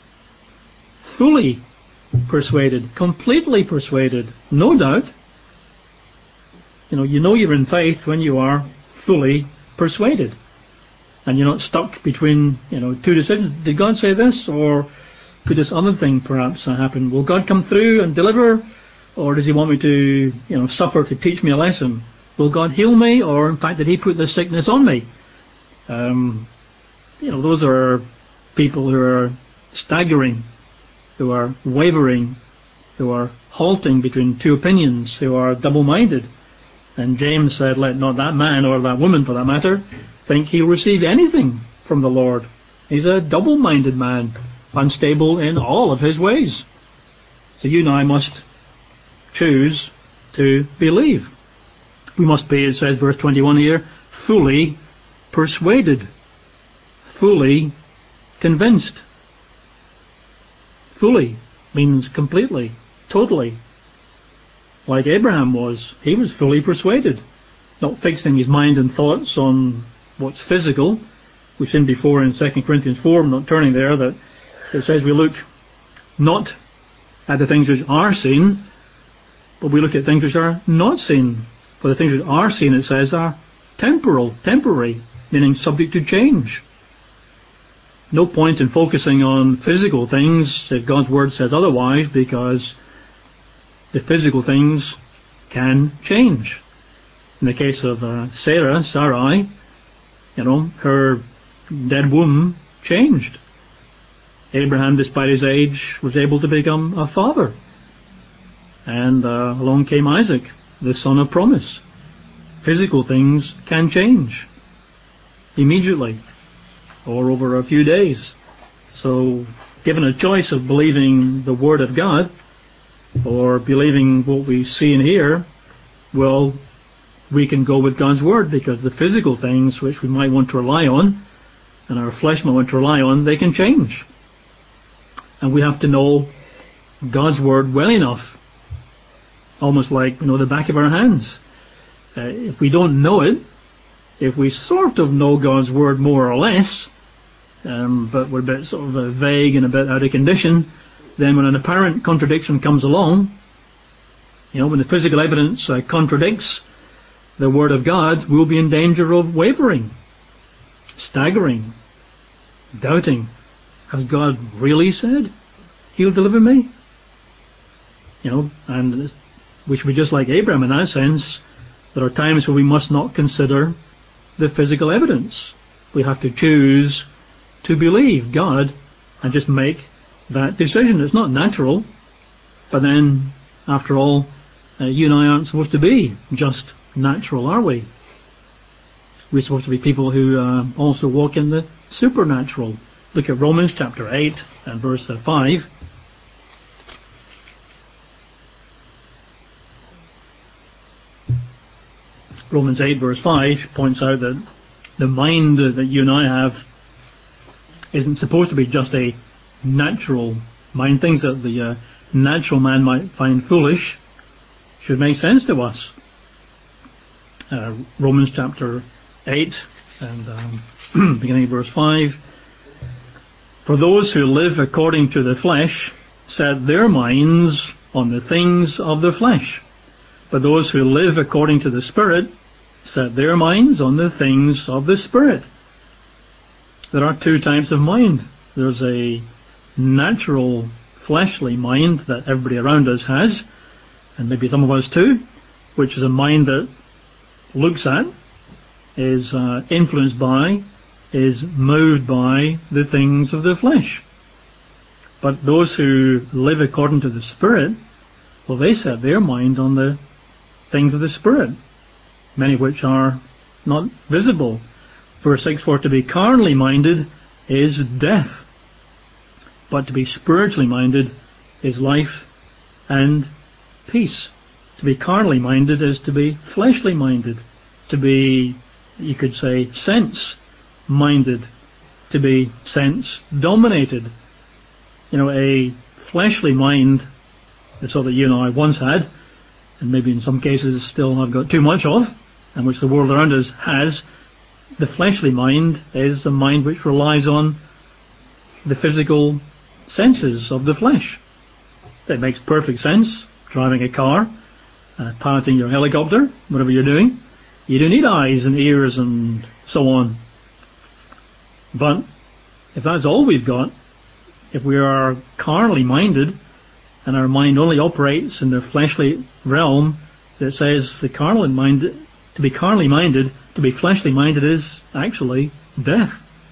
Fully persuaded. Completely persuaded. No doubt. You know, you know you're in faith when you are fully persuaded. And you're not stuck between, you know, two decisions. Did God say this? Or could this other thing perhaps happen? Will God come through and deliver? Or does he want me to, you know, suffer to teach me a lesson? Will God heal me? Or in fact, did he put this sickness on me? Um, you know, those are people who are staggering, who are wavering, who are halting between two opinions, who are double-minded. And James said, let not that man, or that woman for that matter, think he'll receive anything from the Lord. He's a double-minded man, unstable in all of his ways. So you and I must choose to believe. We must be, it says, verse twenty-one here, fully persuaded, fully convinced. Fully means completely, totally. Like Abraham was. He was fully persuaded, not fixing his mind and thoughts on what's physical. We've seen before in Second Corinthians four, I'm not turning there, that it says we look not at the things which are seen, but we look at things which are not seen. For the things which are seen, it says, are temporal, temporary, meaning subject to change. No point in focusing on physical things if God's Word says otherwise, because the physical things can change. In the case of uh, Sarah, Sarai, you know, her dead womb changed. Abraham, despite his age, was able to become a father. And uh, along came Isaac, the son of promise. Physical things can change immediately or over a few days. So, given a choice of believing the Word of God or believing what we see and hear, well, we can go with God's Word, because the physical things which we might want to rely on and our flesh might want to rely on, they can change. And we have to know God's Word well enough, almost like, you know, the back of our hands. Uh, if we don't know it, if we sort of know God's Word more or less, um, but we're a bit sort of uh, vague and a bit out of condition, then when an apparent contradiction comes along, you know, when the physical evidence uh, contradicts the Word of God, we'll be in danger of wavering, staggering, doubting. Has God really said He'll deliver me? You know, and we should be just like Abraham in that sense. There are times where we must not consider the physical evidence. We have to choose to believe God and just make that decision. It's not natural, but then, after all, uh, you and I aren't supposed to be just natural, are we? We're supposed to be people who uh, also walk in the supernatural. Look at Romans chapter eight and verse uh, five. Romans eight verse five points out that the mind that you and I have isn't supposed to be just a natural mind. Things that the uh, natural man might find foolish should make sense to us. Uh, Romans chapter eight and um, beginning of verse five. For those who live according to the flesh set their minds on the things of the flesh, but those who live according to the Spirit set their minds on the things of the Spirit. There are two types of mind. There's a natural fleshly mind that everybody around us has, and maybe some of us too, which is a mind that looks at, is uh, influenced by, is moved by the things of the flesh. But those who live according to the Spirit, well, they set their mind on the things of the Spirit, many of which are not visible. Verse six, for to be carnally minded is death, but to be spiritually minded is life and peace. To be carnally minded is to be fleshly minded, to be, you could say, sense-minded, to be sense-dominated. You know, a fleshly mind, the sort that you and I once had, and maybe in some cases still have got too much of, and which the world around us has, the fleshly mind is a mind which relies on the physical senses of the flesh. It makes perfect sense, driving a car, uh, piloting your helicopter, whatever you're doing. You do need eyes and ears and so on. But if that's all we've got, if we are carnally minded, and our mind only operates in the fleshly realm that says the carnal mind, to be carnally minded, to be fleshly minded is actually death.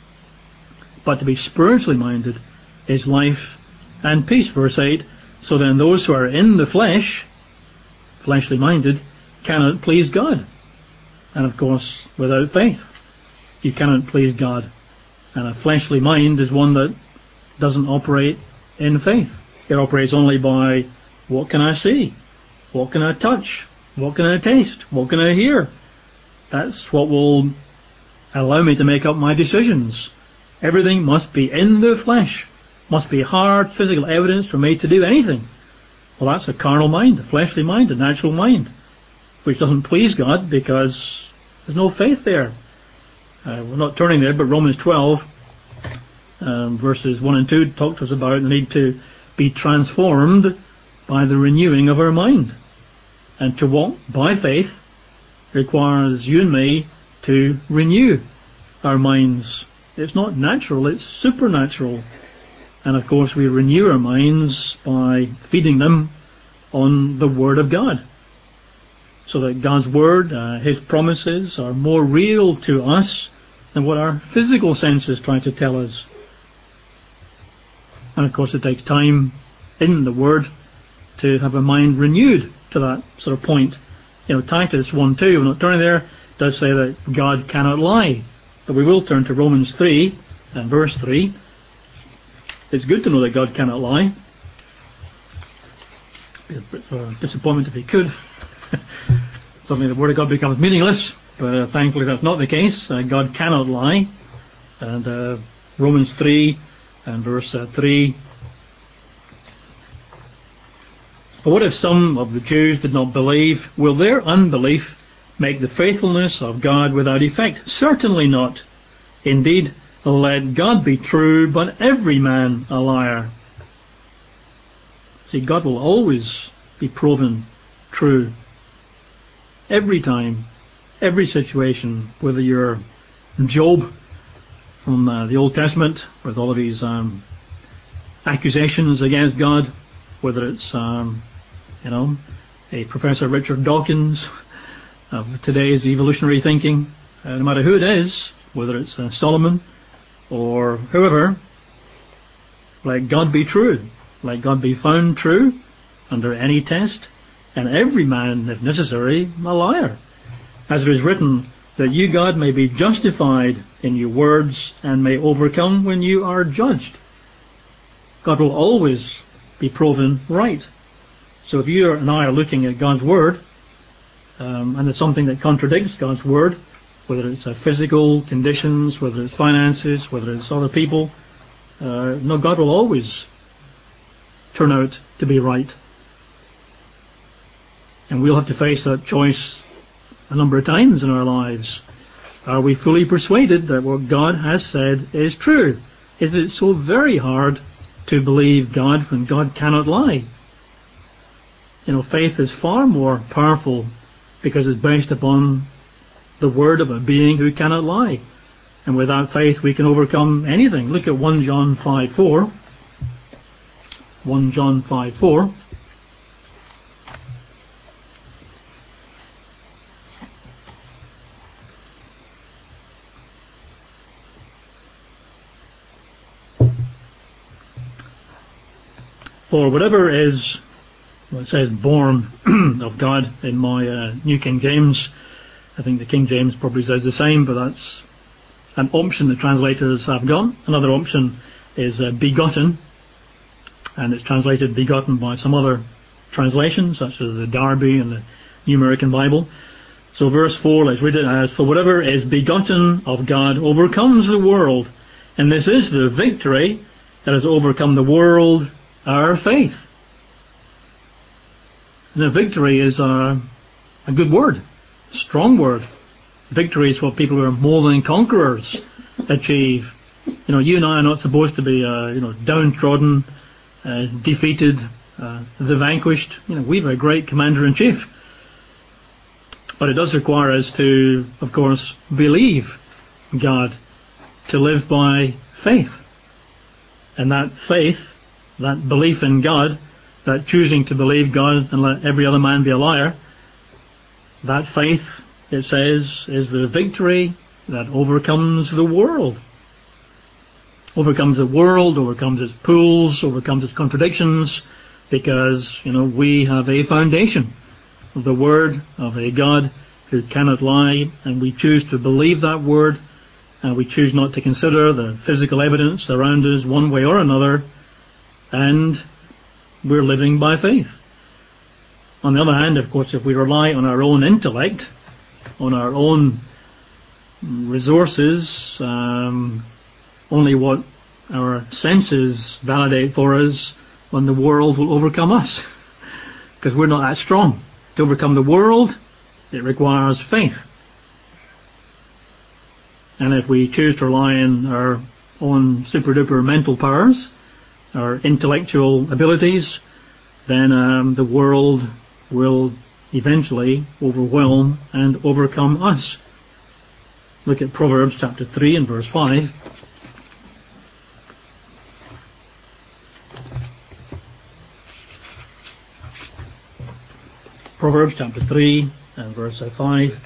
But to be spiritually minded is life and peace. Verse eight, so then those who are in the flesh, fleshly minded, cannot please God. And of course, without faith, you cannot please God. And a fleshly mind is one that doesn't operate in faith. It operates only by, what can I see? What can I touch? What can I taste? What can I hear? That's what will allow me to make up my decisions. Everything must be in the flesh. Must be hard physical evidence for me to do anything. Well, that's a carnal mind, a fleshly mind, a natural mind, which doesn't please God because there's no faith there. Uh, we're not turning there, but Romans twelve, um, verses one and two talk to us about the need to be transformed by the renewing of our mind. And to walk by faith requires you and me to renew our minds. It's not natural, it's supernatural. And of course we renew our minds by feeding them on the Word of God, so that God's Word, uh, His promises, are more real to us than what our physical senses try to tell us. And of course it takes time in the Word to have a mind renewed to that sort of point. You know, Titus one two, we're not turning there, does say that God cannot lie. But we will turn to Romans three and verse three. It's good to know that God cannot lie. Be a bit of a disappointment if He could. Suddenly the Word of God becomes meaningless, but uh, thankfully that's not the case. Uh, God cannot lie. And uh, Romans three and verse uh, three. But what if some of the Jews did not believe? Will their unbelief make the faithfulness of God without effect? Certainly not. Indeed, let God be true, but every man a liar. See, God will always be proven true. Every time, every situation, whether you're Job from uh, the Old Testament with all of his um, accusations against God, whether it's um, you know, a Professor Richard Dawkins of today's evolutionary thinking, uh, no matter who it is, whether it's uh, Solomon or whoever, let God be true. Let God be found true under any test, and every man, if necessary, a liar. As it is written, that you, God, may be justified in your words and may overcome when you are judged. God will always be proven right. So if you and I are looking at God's Word, um, and it's something that contradicts God's Word, whether it's uh, physical conditions, whether it's finances, whether it's other people, uh, no, God will always turn out to be right. And we'll have to face that choice a number of times in our lives. Are we fully persuaded that what God has said is true? Is it so very hard to believe God when God cannot lie. You know, faith is far more powerful because it's based upon the word of a being who cannot lie. And without faith we can overcome anything. Look at First John five four. First John five four. For whatever is, well, it says born of God in my uh, New King James. I think the King James probably says the same, but that's an option the translators have got. Another option is uh, begotten, and it's translated begotten by some other translations, such as the Darby and the New American Bible. So verse four, let's read it as, for whatever is begotten of God overcomes the world, and this is the victory that has overcome the world, our faith. And the victory is a, a good word, a strong word. Victory is what people who are more than conquerors achieve. You know, you and I are not supposed to be, uh, you know, downtrodden, uh, defeated, uh, the vanquished. You know, we have a great commander-in-chief. But it does require us to, of course, believe God, to live by faith. And that faith, that belief in God, that choosing to believe God and let every other man be a liar, that faith, it says, is the victory that overcomes the world. Overcomes the world, overcomes its pools, overcomes its contradictions, because, you know, we have a foundation of the word of a God who cannot lie, and we choose to believe that word, and we choose not to consider the physical evidence around us one way or another, and we're living by faith. On the other hand, of course, if we rely on our own intellect, on our own resources, um, only what our senses validate for us, when the world will overcome us, because we're not that strong. To overcome the world, it requires faith. And if we choose to rely on our own super-duper mental powers, our intellectual abilities, then um, the world will eventually overwhelm and overcome us. Look at Proverbs chapter three and verse five. Proverbs chapter three and verse five.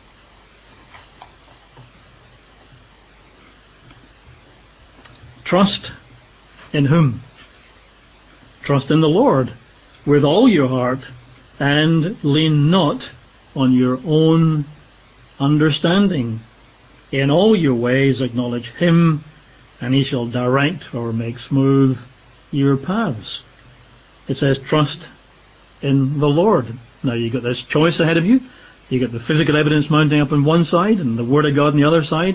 Trust in whom? Trust in the Lord with all your heart, and lean not on your own understanding. In all your ways acknowledge him, and he shall direct or make smooth your paths. It says trust in the Lord. Now you've got this choice ahead of you. You've got the physical evidence mounting up on one side and the Word of God on the other side.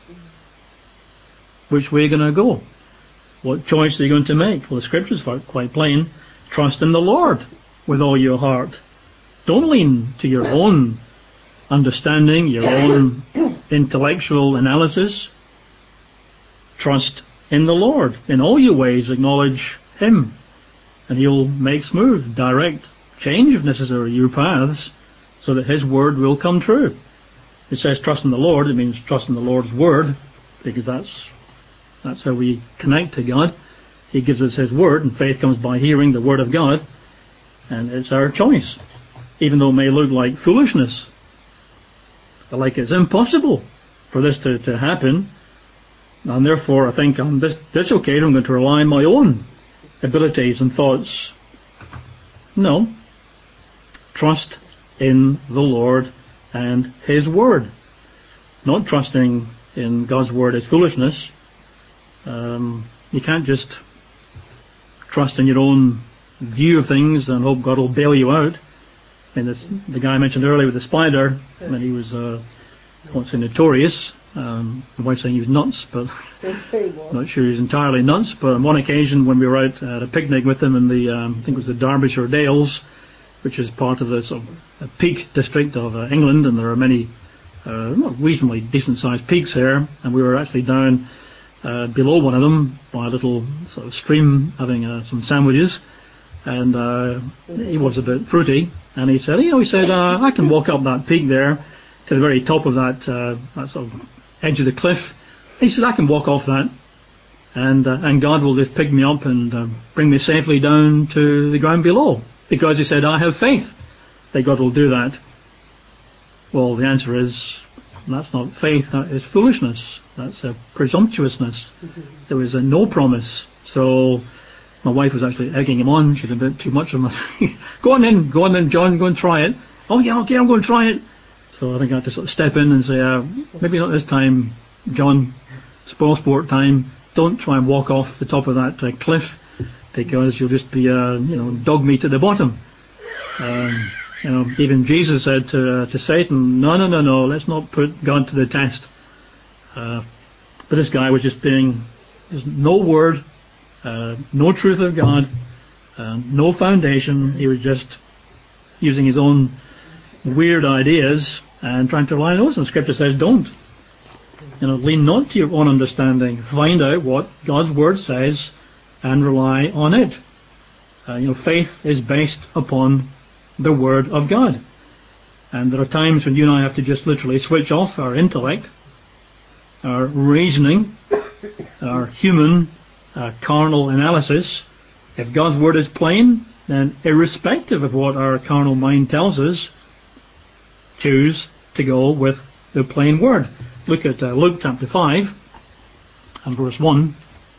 Which way are you going to go? What choice are you going to make? Well, the Scripture's quite plain. Trust in the Lord with all your heart. Don't lean to your own understanding, your own intellectual analysis. Trust in the Lord. In all your ways acknowledge him, and he'll make smooth, direct, change if necessary your paths, so that his word will come true. It says trust in the Lord. It means trust in the Lord's word, because that's that's how we connect to God. He gives us his word, and faith comes by hearing the word of God, and it's our choice. Even though it may look like foolishness, like it's impossible for this to, to happen, and therefore I think on this, this occasion I'm going to rely on my own abilities and thoughts. No. Trust in the Lord and his word. Not trusting in God's word is foolishness. Um, you can't just trust in your own view of things and hope God will bail you out. I mean, this, the guy I mentioned earlier with the spider, I mean, he was, uh, I won't say notorious. Um, my wife's saying he was nuts, but I'm not sure he's entirely nuts. But on one occasion when we were out at a picnic with him in the, um, I think it was the Derbyshire Dales, which is part of the sort of peak district of uh, England, and there are many uh, reasonably decent-sized peaks here, and we were actually down uh, below one of them by a little sort of stream having uh, some sandwiches, and uh, he was a bit fruity, and he said, you know, he said, uh, I can walk up that peak there to the very top of that, uh, that sort of edge of the cliff. He said, I can walk off that, and uh, and God will just pick me up and uh, bring me safely down to the ground below, because he said, I have faith that God will do that. Well, the answer is, that's not faith, that is foolishness. That's a presumptuousness. There was a no promise. So my wife was actually egging him on. She did a bit too much of my go on then, go on then, John, go and try it. Oh yeah, okay, I'm going to try it. So I think I had to sort of step in and say, uh, maybe not this time, John, spoil sport time. Don't try and walk off the top of that uh, cliff, because you'll just be, uh, you know, dog meat at the bottom. Um, you know, even Jesus said to uh, to Satan, no, no, no, no, let's not put God to the test. Uh, but this guy was just being, there's no word, uh, no truth of God, uh, no foundation. He was just using his own weird ideas and trying to rely on those. And Scripture says, don't. You know, lean not to your own understanding. Find out what God's Word says and rely on it. Uh, you know, faith is based upon the Word of God. And there are times when you and I have to just literally switch off our intellect, our reasoning, our human, uh, carnal analysis. If God's Word is plain, then irrespective of what our carnal mind tells us, choose to go with the plain Word. Look at uh, Luke chapter five and verse one.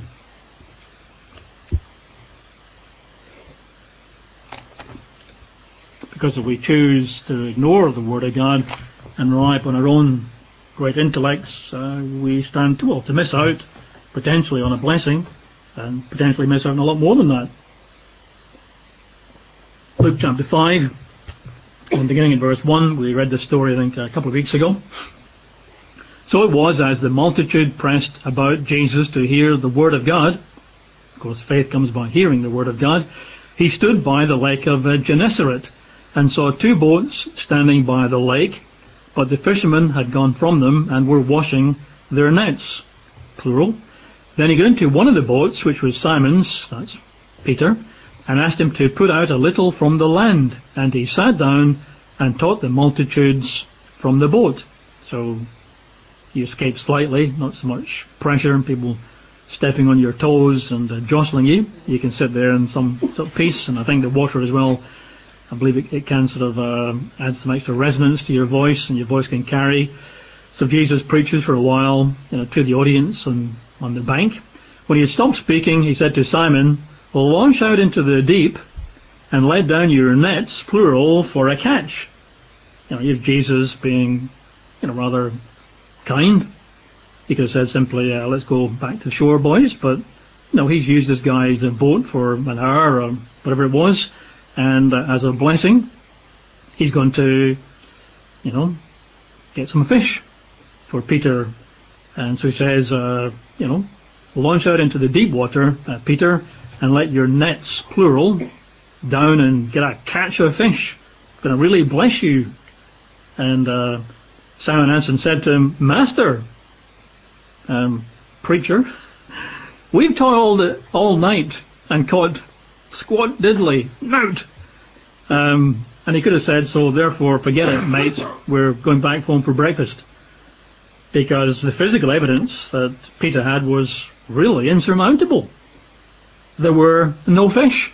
Because if we choose to ignore the Word of God and rely upon our own great intellects, uh, we stand to, well, to miss out potentially on a blessing, and potentially miss out on a lot more than that. Luke chapter five, and beginning in verse one, we read this story I think a couple of weeks ago. So it was, as the multitude pressed about Jesus to hear the word of God, of course faith comes by hearing the word of God, he stood by the lake of uh, Gennesaret, and saw two boats standing by the lake, but the fishermen had gone from them and were washing their nets, plural. Then he got into one of the boats, which was Simon's, that's Peter, and asked him to put out a little from the land, and he sat down and taught the multitudes from the boat. So you escape slightly, not so much pressure and people stepping on your toes and uh, jostling you. You can sit there in some sort of peace, and I think the water as well, I believe it, it can sort of uh, add some extra resonance to your voice, and your voice can carry. So Jesus preaches for a while, you know, to the audience on, on the bank. When he had stopped speaking, he said to Simon, well, launch out into the deep and let down your nets, plural, for a catch. You know, here's Jesus being, you know, rather kind. He could have said simply, uh, let's go back to shore, boys, but no, he's used this guy's boat for an hour or whatever it was, and uh, as a blessing, he's going to, you know, get some fish for Peter. And so he says, uh, you know, launch out into the deep water, uh, Peter, and let your nets, plural, down and get a catch of fish. It's going to really bless you. And uh, Simon answered and said to him, Master, um, preacher, we've toiled all night and caught squat diddly, nout. Um, and he could have said, so therefore forget it, mate, we're going back home for breakfast. Because the physical evidence that Peter had was really insurmountable. There were no fish.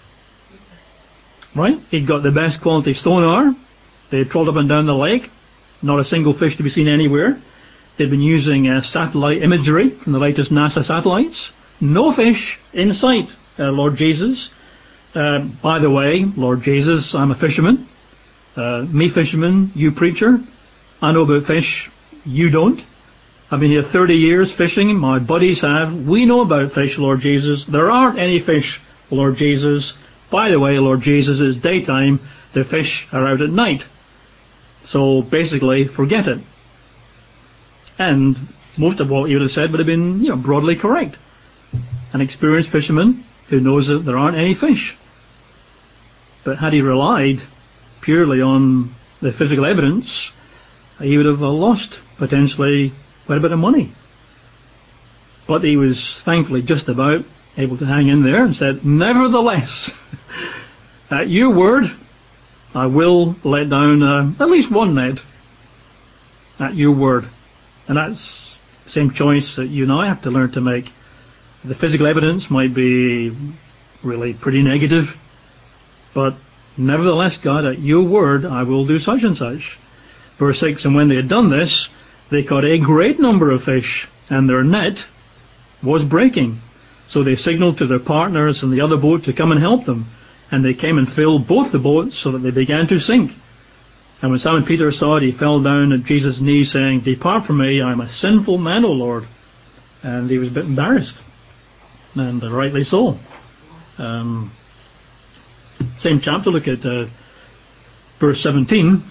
Right? He'd got the best quality sonar. They had trawled up and down the lake. Not a single fish to be seen anywhere. They'd been using uh, satellite imagery from the latest NASA satellites. No fish in sight, uh, Lord Jesus. Uh, by the way, Lord Jesus, I'm a fisherman. Uh, me fisherman, you preacher. I know about fish, you don't. I've been here thirty years fishing, my buddies have. We know about fish, Lord Jesus. There aren't any fish, Lord Jesus. By the way, Lord Jesus, it's daytime, the fish are out at night. So basically, forget it. And most of what he would have said would have been, you know, broadly correct. An experienced fisherman who knows that there aren't any fish. But had he relied purely on the physical evidence, he would have lost potentially quite a bit of money. But he was thankfully just about able to hang in there and said, nevertheless, at your word, I will let down uh, at least one net. At your word. And that's the same choice that you and I have to learn to make. The physical evidence might be really pretty negative, but nevertheless, God, at your word, I will do such and such. Verse six, and when they had done this, they caught a great number of fish, and their net was breaking. So they signaled to their partners in the other boat to come and help them. And they came and filled both the boats so that they began to sink. And when Simon Peter saw it, he fell down at Jesus' knees, saying, depart from me, I am a sinful man, O Lord. And he was a bit embarrassed. And rightly so. Um, same chapter, look at uh, verse seventeen.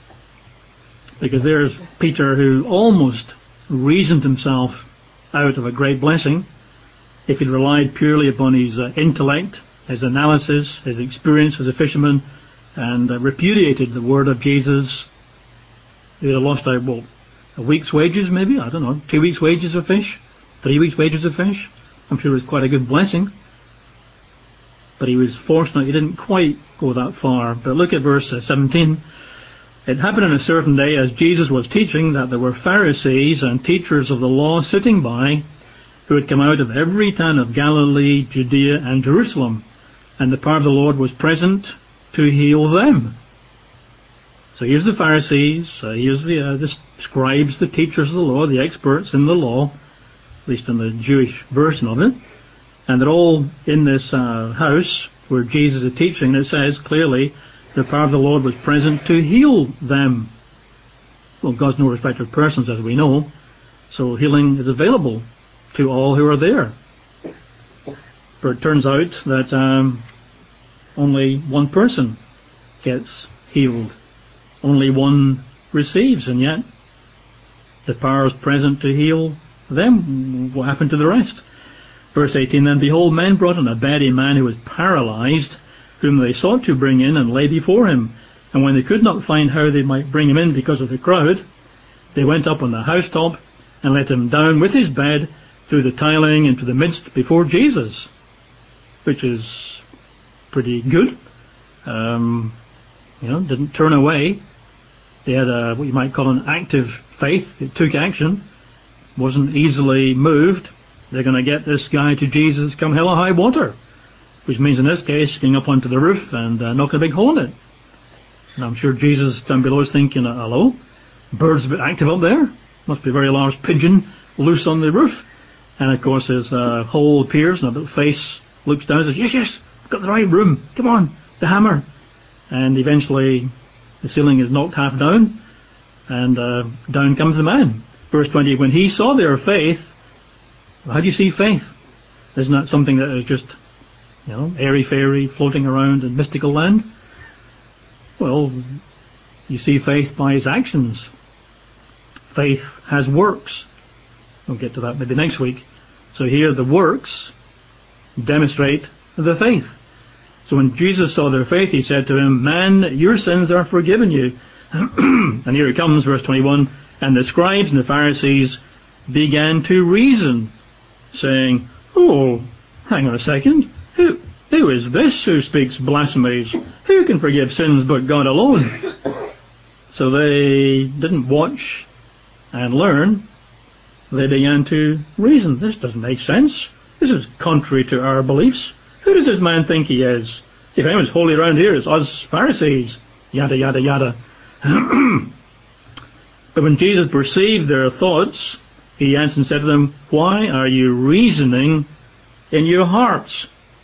Because there's Peter who almost reasoned himself out of a great blessing if he'd relied purely upon his uh, intellect, his analysis, his experience as a fisherman, and uh, repudiated the word of Jesus. He would have lost out, well, a week's wages maybe, I don't know, two weeks' wages of fish, three weeks' wages of fish. I'm sure it was quite a good blessing. But he was fortunate he didn't quite go that far. But look at verse uh, seventeen. It happened on a certain day as Jesus was teaching that there were Pharisees and teachers of the law sitting by who had come out of every town of Galilee, Judea and Jerusalem. And the power of the Lord was present to heal them. So here's the Pharisees, uh, here's the, uh, the scribes, the teachers of the law, the experts in the law, at least in the Jewish version of it. And they're all in this uh, house where Jesus is teaching. It says clearly, the power of the Lord was present to heal them. Well, God's no respecter of persons, as we know. So healing is available to all who are there. For it turns out that um, only one person gets healed. Only one receives, and yet the power is present to heal them. What happened to the rest? Verse eighteen, then behold, men brought in a bed a man who was paralyzed, whom they sought to bring in and lay before him. And when they could not find how they might bring him in because of the crowd, they went up on the housetop and let him down with his bed through the tiling into the midst before Jesus, which is pretty good. Um, you know, didn't turn away. They had a, what you might call an active faith. It took action, wasn't easily moved. They're going to get this guy to Jesus come hell or high water, which means in this case getting up onto the roof and uh, knocking a big hole in it. And I'm sure Jesus down below is thinking, hello, bird's a bit active up there. Must be a very large pigeon loose on the roof. And of course his uh, hole appears and a little face looks down and says, yes, yes, I've got the right room. Come on, the hammer. And eventually the ceiling is knocked half down and uh, down comes the man. Verse twenty, when he saw their faith, well, how do you see faith? Isn't that something that is just, you know, airy-fairy, floating around in mystical land? Well, you see faith by his actions. Faith has works. We'll get to that maybe next week. So here the works demonstrate the faith. So when Jesus saw their faith, he said to him, man, your sins are forgiven you. And here it comes, verse twenty-one, and the scribes and the Pharisees began to reason, saying, oh, hang on a second, who, who is this who speaks blasphemies? Who can forgive sins but God alone? So they didn't watch and learn. They began to reason. This doesn't make sense. This is contrary to our beliefs. Who does this man think he is? If anyone's holy around here, it's us Pharisees. Yada, yada, yada. But when Jesus perceived their thoughts, he answered and said to them, why are you reasoning in your hearts?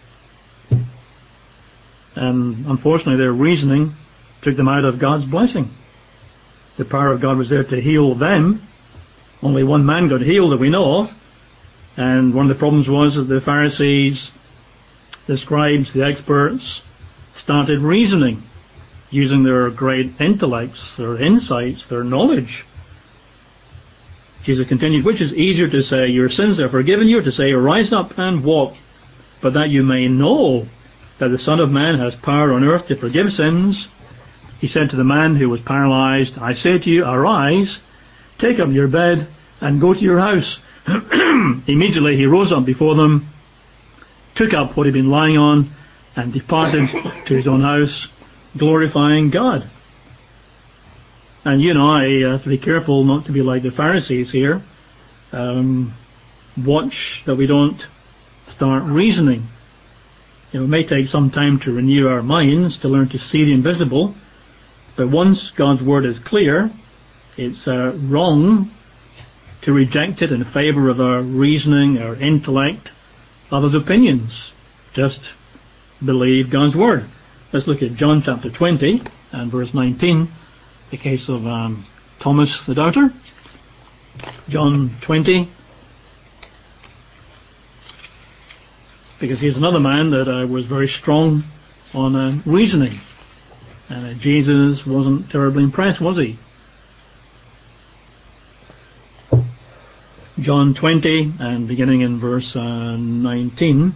And unfortunately their reasoning took them out of God's blessing. The power of God was there to heal them. Only one man got healed that we know of. And one of the problems was that the Pharisees, the scribes, the experts, started reasoning, using their great intellects, their insights, their knowledge. Jesus continued, which is easier to say, your sins are forgiven you, or to say, rise up and walk, but that you may know that the Son of Man has power on earth to forgive sins. He said to the man who was paralyzed, I say to you, arise, take up your bed, and go to your house. Immediately he rose up before them, took up what he'd been lying on, and departed to his own house, glorifying God. And you and I have to be careful not to be like the Pharisees here. Um, watch that we don't start reasoning. You know, it may take some time to renew our minds, to learn to see the invisible, but once God's word is clear, it's uh, wrong to reject it in favour of our reasoning, our intellect, others' opinions. Just believe God's word. Let's look at John chapter twenty and verse nineteen, the case of um, Thomas the doubter. John twenty, because he's another man that uh, was very strong on uh, reasoning, and uh, Jesus wasn't terribly impressed, was he? John twenty, and beginning in verse uh, nineteen.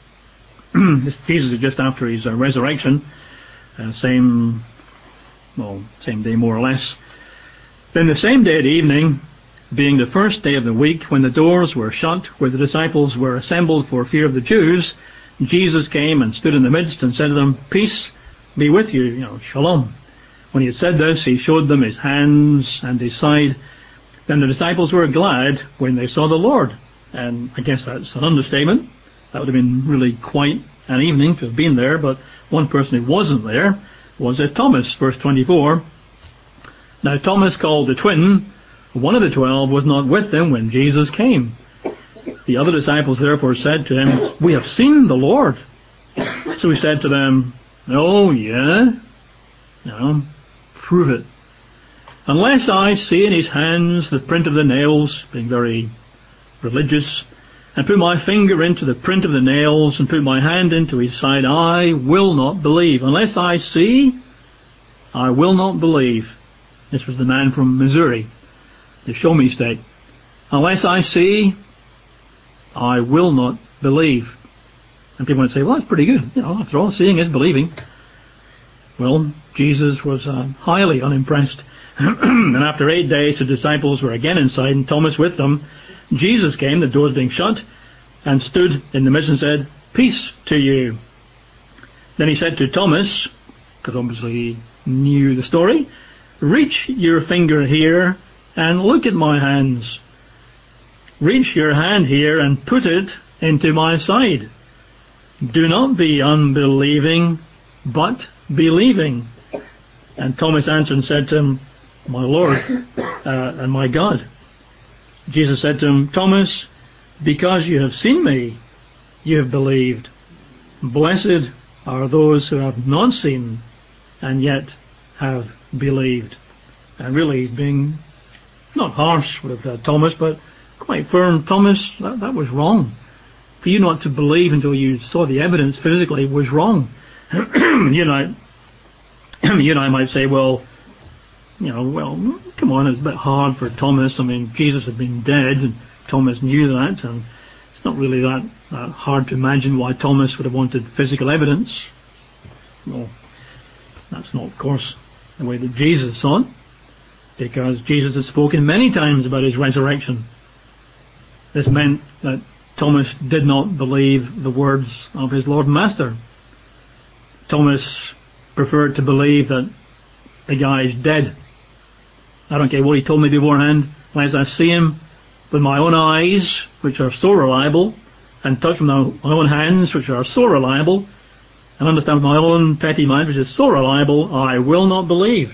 This Jesus is just after his uh, resurrection, uh, same, well, same day more or less. Then the same day at evening, being the first day of the week, when the doors were shut, where the disciples were assembled for fear of the Jews, Jesus came and stood in the midst and said to them, "Peace be with you," you know, shalom. When he had said this, he showed them his hands and his side. Then the disciples were glad when they saw the Lord. And I guess that's an understatement. That would have been really quite an evening to have been there, but one person who wasn't there was uh, Thomas, verse twenty-four. Now Thomas, called the twin, one of the twelve, was not with them when Jesus came. The other disciples therefore said to him, "We have seen the Lord." So he said to them, "Oh, yeah? No, prove it. Unless I see in his hands the print of the nails," being very religious, "and put my finger into the print of the nails, and put my hand into his side, I will not believe. Unless I see, I will not believe." This was the man from Missouri, the Show Me State. "Unless I see, I will not believe." And people might say, "Well, that's pretty good. You know, after all, seeing is believing." Well, Jesus was uh, highly unimpressed. And after eight days, the disciples were again inside, and Thomas with them. Jesus came, the doors being shut, and stood in the midst and said, "Peace to you." Then he said to Thomas, because obviously he knew the story, "Reach your finger here and look at my hands. Reach your hand here and put it into my side. Do not be unbelieving, but believing." And Thomas answered and said to him, "My Lord uh, and my God." Jesus said to him, "Thomas, because you have seen me, you have believed. Blessed are those who have not seen and yet have believed." And really he's being not harsh with uh, Thomas, but quite firm. "Thomas, that, that was wrong. For you not to believe until you saw the evidence physically was wrong." you know, you and I might say, well, you know, well, come on, it's a bit hard for Thomas. I mean, Jesus had been dead, and Thomas knew that, and it's not really that, that hard to imagine why Thomas would have wanted physical evidence. Well, that's not, of course, the way that Jesus saw it, because Jesus had spoken many times about his resurrection. This meant that Thomas did not believe the words of his Lord and Master. Thomas preferred to believe that the guy is dead. I don't care what he told me beforehand, unless I see him with my own eyes, which are so reliable, and touch with my own hands, which are so reliable, and understand with my own petty mind, which is so reliable, I will not believe.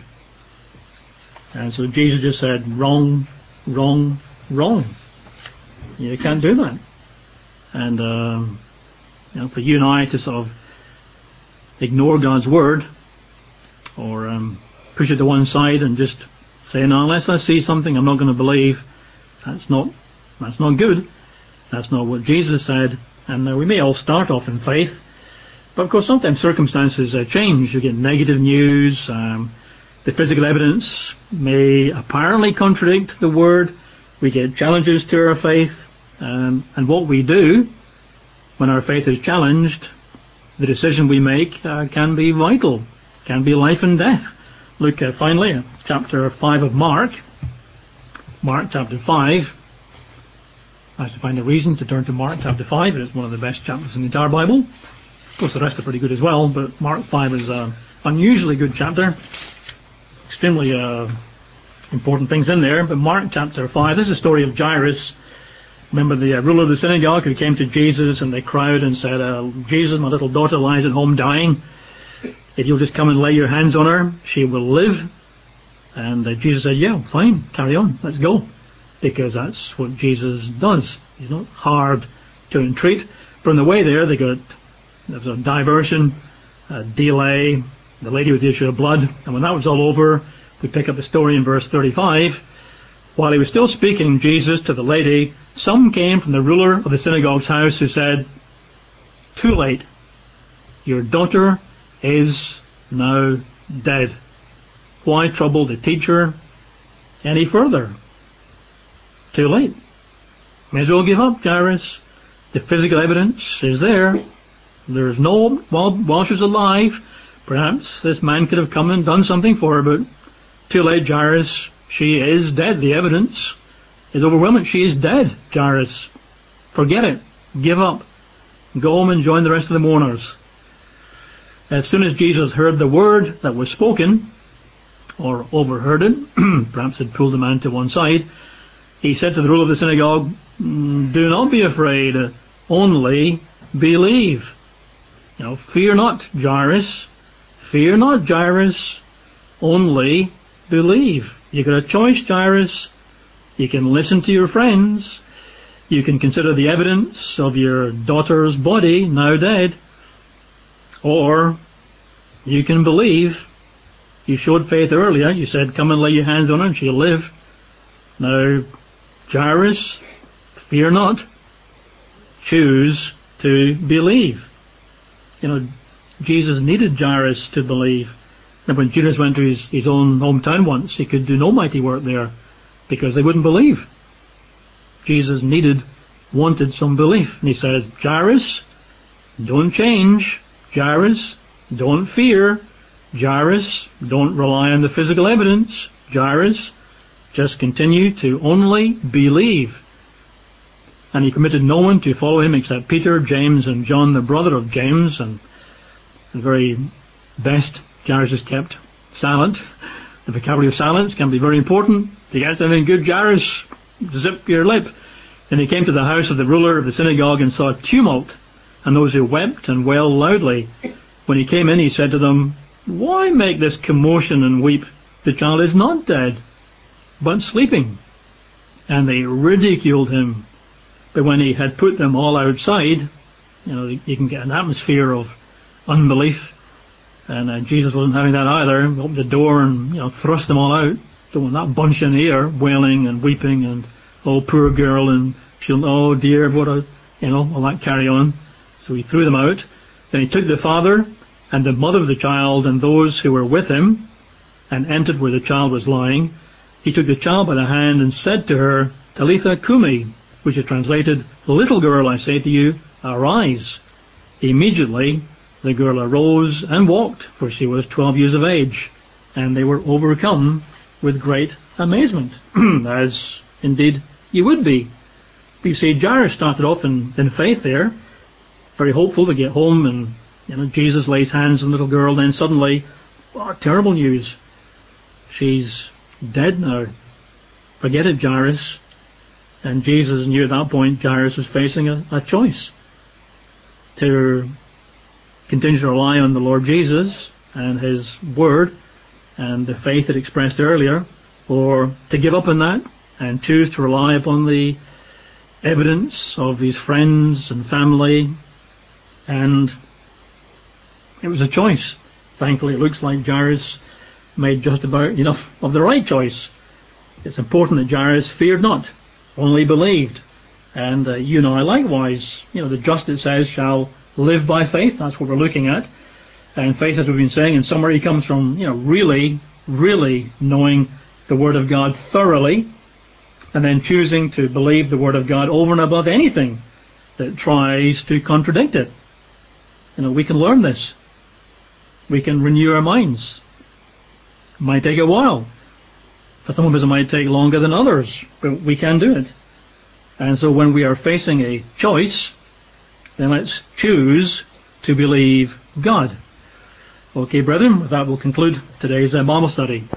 And so Jesus just said, wrong, wrong, wrong. You can't do that. And um, you know, for you and I to sort of ignore God's word, or um, push it to one side and just say, "No, unless I see something, I'm not going to believe," that's not that's not good. That's not what Jesus said. And uh, we may all start off in faith, but of course sometimes circumstances uh, change. You get negative news. Um, the physical evidence may apparently contradict the word. We get challenges to our faith. Um, and what we do when our faith is challenged, the decision we make uh, can be vital, can be life and death. Look uh, finally at chapter five of Mark. Mark chapter five. I have to find a reason to turn to Mark chapter five. It is one of the best chapters in the entire Bible. Of course, the rest are pretty good as well, but Mark five is an unusually good chapter. Extremely uh, important things in there. But Mark chapter five, this is the story of Jairus. Remember the uh, ruler of the synagogue who came to Jesus and the crowd and said, uh, Jesus, my little daughter lies at home dying. If you'll just come and lay your hands on her, she will live. And uh, Jesus said, yeah, fine, carry on, let's go. Because that's what Jesus does. He's not hard to entreat. But on the way there, they got there was a diversion, a delay, the lady with the issue of blood. And when that was all over, we pick up the story in verse thirty-five. While he was still speaking, Jesus, to the lady, some came from the ruler of the synagogue's house who said, too late. Your daughter is now dead. Why trouble the teacher any further? Too late. May as well give up, Jairus. The physical evidence is there. There's no, while, while she was alive, perhaps this man could have come and done something for her, but too late, Jairus. She is dead. The evidence is overwhelming. She is dead, Jairus. Forget it. Give up. Go home and join the rest of the mourners. As soon as Jesus heard the word that was spoken, or overheard it, perhaps had pulled the man to one side, he said to the ruler of the synagogue, do not be afraid, only believe. You know, fear not, Jairus. Fear not, Jairus. Only believe. You got a choice, Jairus. You can listen to your friends. You can consider the evidence of your daughter's body now dead. Or you can believe. You showed faith earlier. You said, come and lay your hands on her and she'll live. Now, Jairus, fear not. Choose to believe. You know, Jesus needed Jairus to believe. And when Judas went to his, his own hometown once, he could do no mighty work there because they wouldn't believe. Jesus needed, wanted some belief. And he says, Jairus, don't change. Jairus, don't fear. Jairus, don't rely on the physical evidence. Jairus, just continue to only believe. And he permitted no one to follow him except Peter, James, and John, the brother of James. And the very best, Jairus is kept silent. The vocabulary of silence can be very important. If you get something good, Jairus, zip your lip. Then he came to the house of the ruler of the synagogue and saw a tumult, and those who wept and wailed loudly. When he came in, he said to them, why make this commotion and weep? The child is not dead, but sleeping. And they ridiculed him. But when he had put them all outside, you know, you can get an atmosphere of unbelief. And uh, Jesus wasn't having that either. He opened the door and, you know, thrust them all out. Don't want that bunch in here, wailing and weeping and, oh, poor girl, and she'll, oh dear, what a, you know, all that carry on. So he threw them out. Then he took the father and the mother of the child and those who were with him and entered where the child was lying. He took the child by the hand and said to her, Talitha Kumi, which is translated, little girl, I say to you, arise. Immediately the girl arose and walked, for she was twelve years of age, and they were overcome with great amazement, as indeed you would be. You see, Jairus started off in, in faith there, very hopeful to get home, and you know, Jesus lays hands on the little girl, then suddenly, oh, terrible news. She's dead now. Forget it, Jairus. And Jesus knew at that point Jairus was facing a, a choice. To continue to rely on the Lord Jesus and his word and the faith it expressed earlier, or to give up on that and choose to rely upon the evidence of his friends and family. And it was a choice. Thankfully, it looks like Jairus made just about enough of the right choice. It's important that Jairus feared not, only believed. And uh, you and I likewise, you know, the just, it says, shall live by faith. That's what we're looking at. And faith, as we've been saying, in summary, comes from, you know, really, really knowing the Word of God thoroughly, and then choosing to believe the Word of God over and above anything that tries to contradict it. You know, we can learn this. We can renew our minds. It might take a while. For some of us it might take longer than others, but we can do it. And so when we are facing a choice, then let's choose to believe God. Okay, brethren, with that we'll conclude today's uh, Bible study.